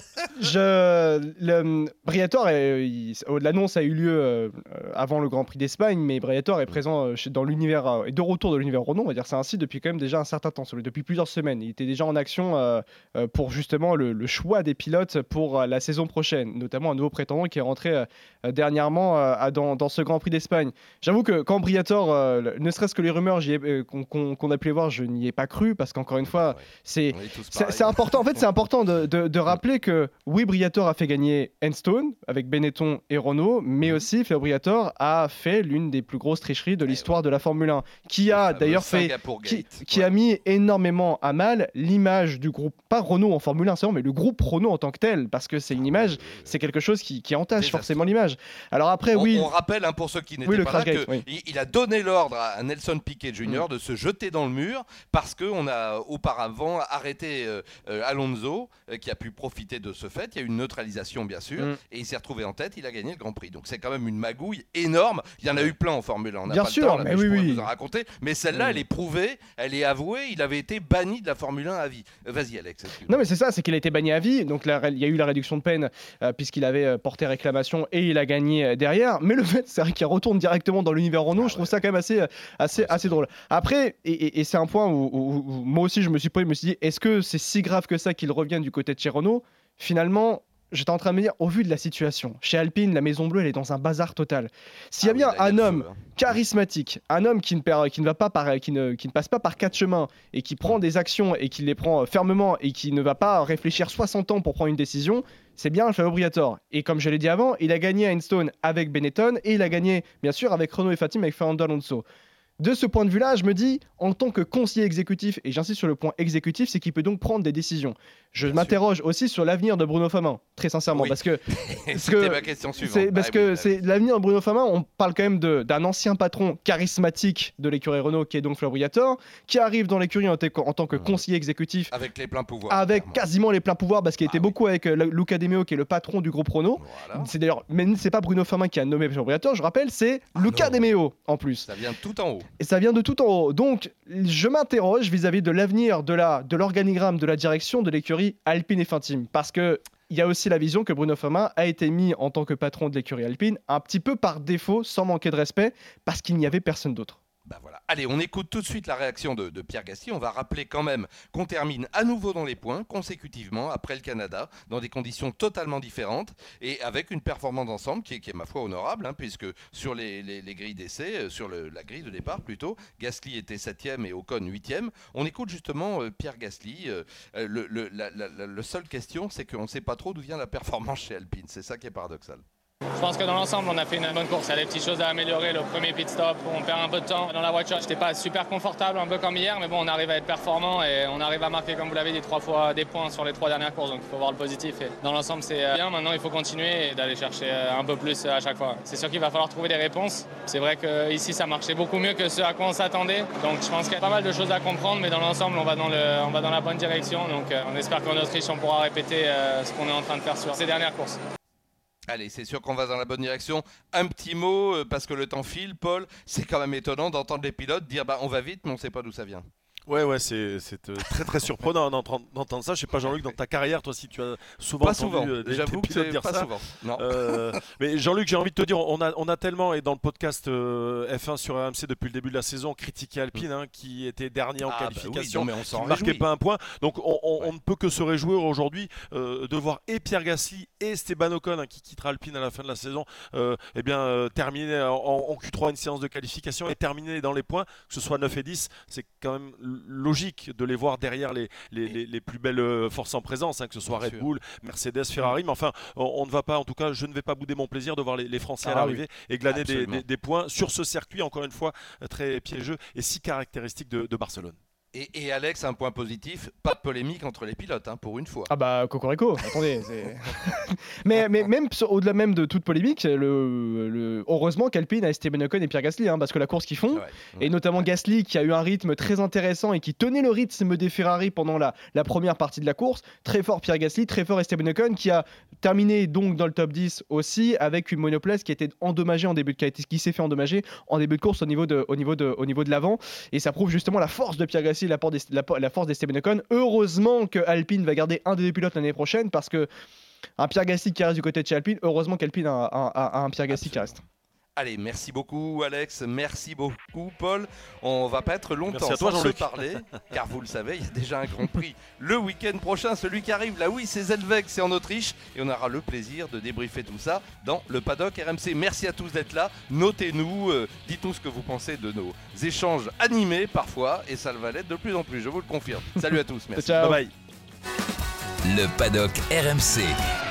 Je, le, Briatore, est- il- l'annonce a eu lieu euh, avant le Grand Prix d'Espagne, mais Briatore est présent euh, chez- dans l'univers euh, et de retour de l'univers Renault, on va dire c'est ainsi depuis quand même déjà un certain temps, sur le- depuis plusieurs semaines. Il était déjà en action euh, euh, pour justement le, le choix des pilotes pour euh, la saison prochaine, notamment un nouveau prétendant qui est rentré euh, euh, dernièrement euh, à- dans, dans ce Grand Prix d'Espagne. J'avoue que quand Briatore, euh, le- ne serait-ce que les rumeurs j'y ai- euh, qu'on qu'on- qu'on a pu les voir, je n'y ai pas cru parce qu'encore une fois, Ouais, c'est on est tous c'est pareils. c'est important, en fait, c'est important de, de- de rappeler que oui, Briatore a fait gagner Enstone avec Benetton et Renault, mais Mhm. aussi Fabio Briatore a fait l'une des plus grosses tricheries de Eh l'histoire de la Formule un, qui Le a fameux d'ailleurs fait, Singapour qui, Gate. qui Ouais. a mis énormément à mal l'image du groupe, pas Renault en Formule un, c'est vrai, mais le groupe Renault en tant que tel, parce que c'est une Ah, image, ouais, ouais, ouais. c'est quelque chose qui, qui entache Désastreux. forcément l'image. Alors après, On, oui, on rappelle hein, pour ceux qui n'étaient Oui, le pas là Crash Gate, que oui. il, il a donné l'ordre à Nelson Piquet Mm. Junior de se jeter dans le mur parce qu'on a auparavant arrêté euh, euh, Alonso euh, qui a pu profiter de ce fait. Il y a eu une neutralisation bien sûr Mm. et il s'est retrouvé en tête. Il a gagné le Grand Prix. Donc c'est quand même une magouille énorme. Il y en a eu plein en Formule un. On n'a Bien pas le sûr, temps, là, mais mais oui, je pourrais oui. vous en raconter. Mais celle-là, Mm. elle est prouvée, elle est avouée. Il avait été banni de la Formule un à vie. Euh, Vas-y Alex. excuse-moi. non mais c'est ça, c'est qu'il a été banni à vie, donc la- il y a eu la réduction de peine euh, puisqu'il avait euh, porté réclamation et il a gagné euh, derrière, mais le fait c'est vrai qu'il retourne directement dans l'univers Renault, Ah je trouve ouais. ça quand même assez, euh, assez, Ouais, c'est assez vrai. drôle. Après, et, et- et c'est un point où, où- où moi aussi je me suis posé, je me suis dit, est-ce que c'est si grave que ça qu'il revienne du côté de chez Renault? Finalement, j'étais en train de me dire, au vu de la situation, chez Alpine, la Maison Bleue, elle est dans un bazar total. S'il y a Ah oui, bien là, il y a un le homme feu, hein. charismatique, un homme qui ne, perd- qui ne va pas par, qui ne, qui ne passe pas par quatre chemins et qui prend des actions et qui les prend euh, fermement et qui ne va pas réfléchir soixante ans pour prendre une décision, c'est bien Fabio Briatore. Et comme je l'ai dit avant, il a gagné à Enstone avec Benetton et il a gagné bien sûr avec Renault et Fatim avec Fernando Alonso. De ce point de vue-là, je me dis, en tant que conseiller exécutif, et j'insiste sur le point exécutif, c'est qu'il peut donc prendre des décisions. Je Bien m'interroge aussi sur l'avenir de Bruno Famin, très sincèrement, Oui. parce que C'était que ma question suivante. c'est parce Ah oui, que bah, c'est l'avenir de Bruno Famin. On parle quand même de- d'un ancien patron charismatique de l'écurie Renault, qui est donc Fabio Briatore, qui arrive dans l'écurie en, té- en tant que Mhm. conseiller exécutif, avec les pleins pouvoirs. avec clairement. quasiment les pleins pouvoirs, parce qu'il Ah était oui. beaucoup avec euh, Luca De Meo, qui est le patron du groupe Renault. Voilà. C'est d'ailleurs, mais c'est pas Bruno Famin qui a nommé Fabio Briatore, je rappelle, c'est Ah Luca non. De Meo en plus. Ça vient tout en haut. Et ça vient de tout en haut. Donc, je m'interroge vis-à-vis de l'avenir de la, de l'organigramme, de la direction de l'écurie Alpine F un Team. Parce que il y a aussi la vision que Bruno Famin a été mis en tant que patron de l'écurie Alpine, un petit peu par défaut, sans manquer de respect, parce qu'il n'y avait personne d'autre. Bah voilà. Allez, on écoute tout de suite la réaction de, de Pierre Gasly. On va rappeler quand même qu'on termine à nouveau dans les points, consécutivement, après le Canada, dans des conditions totalement différentes et avec une performance d'ensemble qui est, qui est ma foi honorable, hein, puisque sur les, les- les grilles d'essai, euh, sur le- la grille de départ plutôt, Gasly était septième et Ocon huitième. On écoute justement euh, Pierre Gasly. Euh, euh, le, le, la, la- la- le seule question, c'est qu'on ne sait pas trop d'où vient la performance chez Alpine. C'est ça qui est paradoxal. Je pense que dans l'ensemble, on a fait une bonne course. Il y a des petites choses à améliorer. Le premier pit stop, on perd un peu de temps dans la voiture. J'étais pas super confortable, un peu comme hier, mais bon, on arrive à être performant et on arrive à marquer, comme vous l'avez dit, trois fois des points sur les trois dernières courses. Donc il faut voir le positif. Et dans l'ensemble, c'est bien. Maintenant, il faut continuer et d'aller chercher un peu plus à chaque fois. C'est sûr qu'il va falloir trouver des réponses. C'est vrai qu'ici, ça marchait beaucoup mieux que ce à quoi on s'attendait. Donc je pense qu'il y a pas mal de choses à comprendre, mais dans l'ensemble, on va dans, le, on va dans la bonne direction. Donc on espère qu'en Autriche, on pourra répéter ce qu'on est en train de faire sur ces dernières courses. Allez, c'est sûr qu'on va dans la bonne direction. Un petit mot, euh, parce que le temps file, Paul. C'est quand même étonnant d'entendre les pilotes dire bah, on va vite, mais on ne sait pas d'où ça vient. Ouais, ouais, c'est, c'est euh, très très surprenant d'entendre, d'entendre ça. Je sais pas, Jean-Luc, dans ta carrière, toi, si tu as souvent pas entendu souvent. Euh, des, J'avoue des que pilotes c'est dire pas ça. souvent. Non. Euh, mais Jean-Luc, j'ai envie de te dire, on a, on a tellement, et dans le podcast euh, F un sur R M C depuis le début de la saison, critiqué Alpine, hein, qui était dernier en Ah, qualification, bah oui, non, mais on s'en qui ne marquait réjouit. pas un point. Donc on, on, Ouais. on ne peut que se réjouir aujourd'hui euh, de voir et Pierre Gasly et Esteban Ocon, hein, qui quittera Alpine à la fin de la saison, euh, eh bien, euh, terminer en, en Q trois une séance de qualification et terminer dans les points, que ce soit neuf et dix. C'est quand même logique de les voir derrière les, les, les, les plus belles forces en présence, hein, que ce soit Bien Red sûr. Bull, Mercedes, Ferrari. Mais enfin, on, on ne va pas, en tout cas, je ne vais pas bouder mon plaisir de voir les, les Français à Ah l'arrivée et glaner des, Absolument. des, des points sur ce circuit, encore une fois, très piégeux et si caractéristique de, de Barcelone. Et, et Alex, un point positif, pas de polémique entre les pilotes, hein, pour une fois. Ah bah Cocorico, attendez. c'est- mais, mais même sur- au-delà même de toute polémique, le, le- heureusement qu'Alpine a Esteban Ocon et Pierre Gasly, hein, parce que la course qu'ils font, Ouais. et notamment Gasly qui a eu un rythme très intéressant et qui tenait le rythme des Ferrari pendant la, la première partie de la course, très fort Pierre Gasly, très fort Esteban Ocon qui a terminé donc dans le top dix aussi avec une monoplace qui était endommagée en début de qui, a été- qui s'est fait endommager en début de course au niveau de, au niveau de, au niveau de l'avant, et ça prouve justement la force de Pierre Gasly, la, porte des- la, la force d'Esteban Ocon. Heureusement que Alpine va garder un des deux pilotes l'année prochaine, parce que un Pierre Gasly qui reste du côté de chez Alpine, heureusement qu'Alpine a, a- a- a un Pierre Gasly qui reste. Allez, merci beaucoup Alex, merci beaucoup Paul. On va pas être longtemps Merci à toi, sans se Jean-Luc. parler, car vous le savez, il y a déjà un Grand Prix le week-end prochain, celui qui arrive là, oui, c'est Zellweger, c'est en Autriche, et on aura le plaisir de débriefer tout ça dans le paddock R M C. Merci à tous d'être là, notez-nous, euh, dites-nous ce que vous pensez de nos échanges animés parfois, et ça va l'être de plus en plus, je vous le confirme. Salut à tous, merci. Ciao. Bye bye. Le paddock R M C.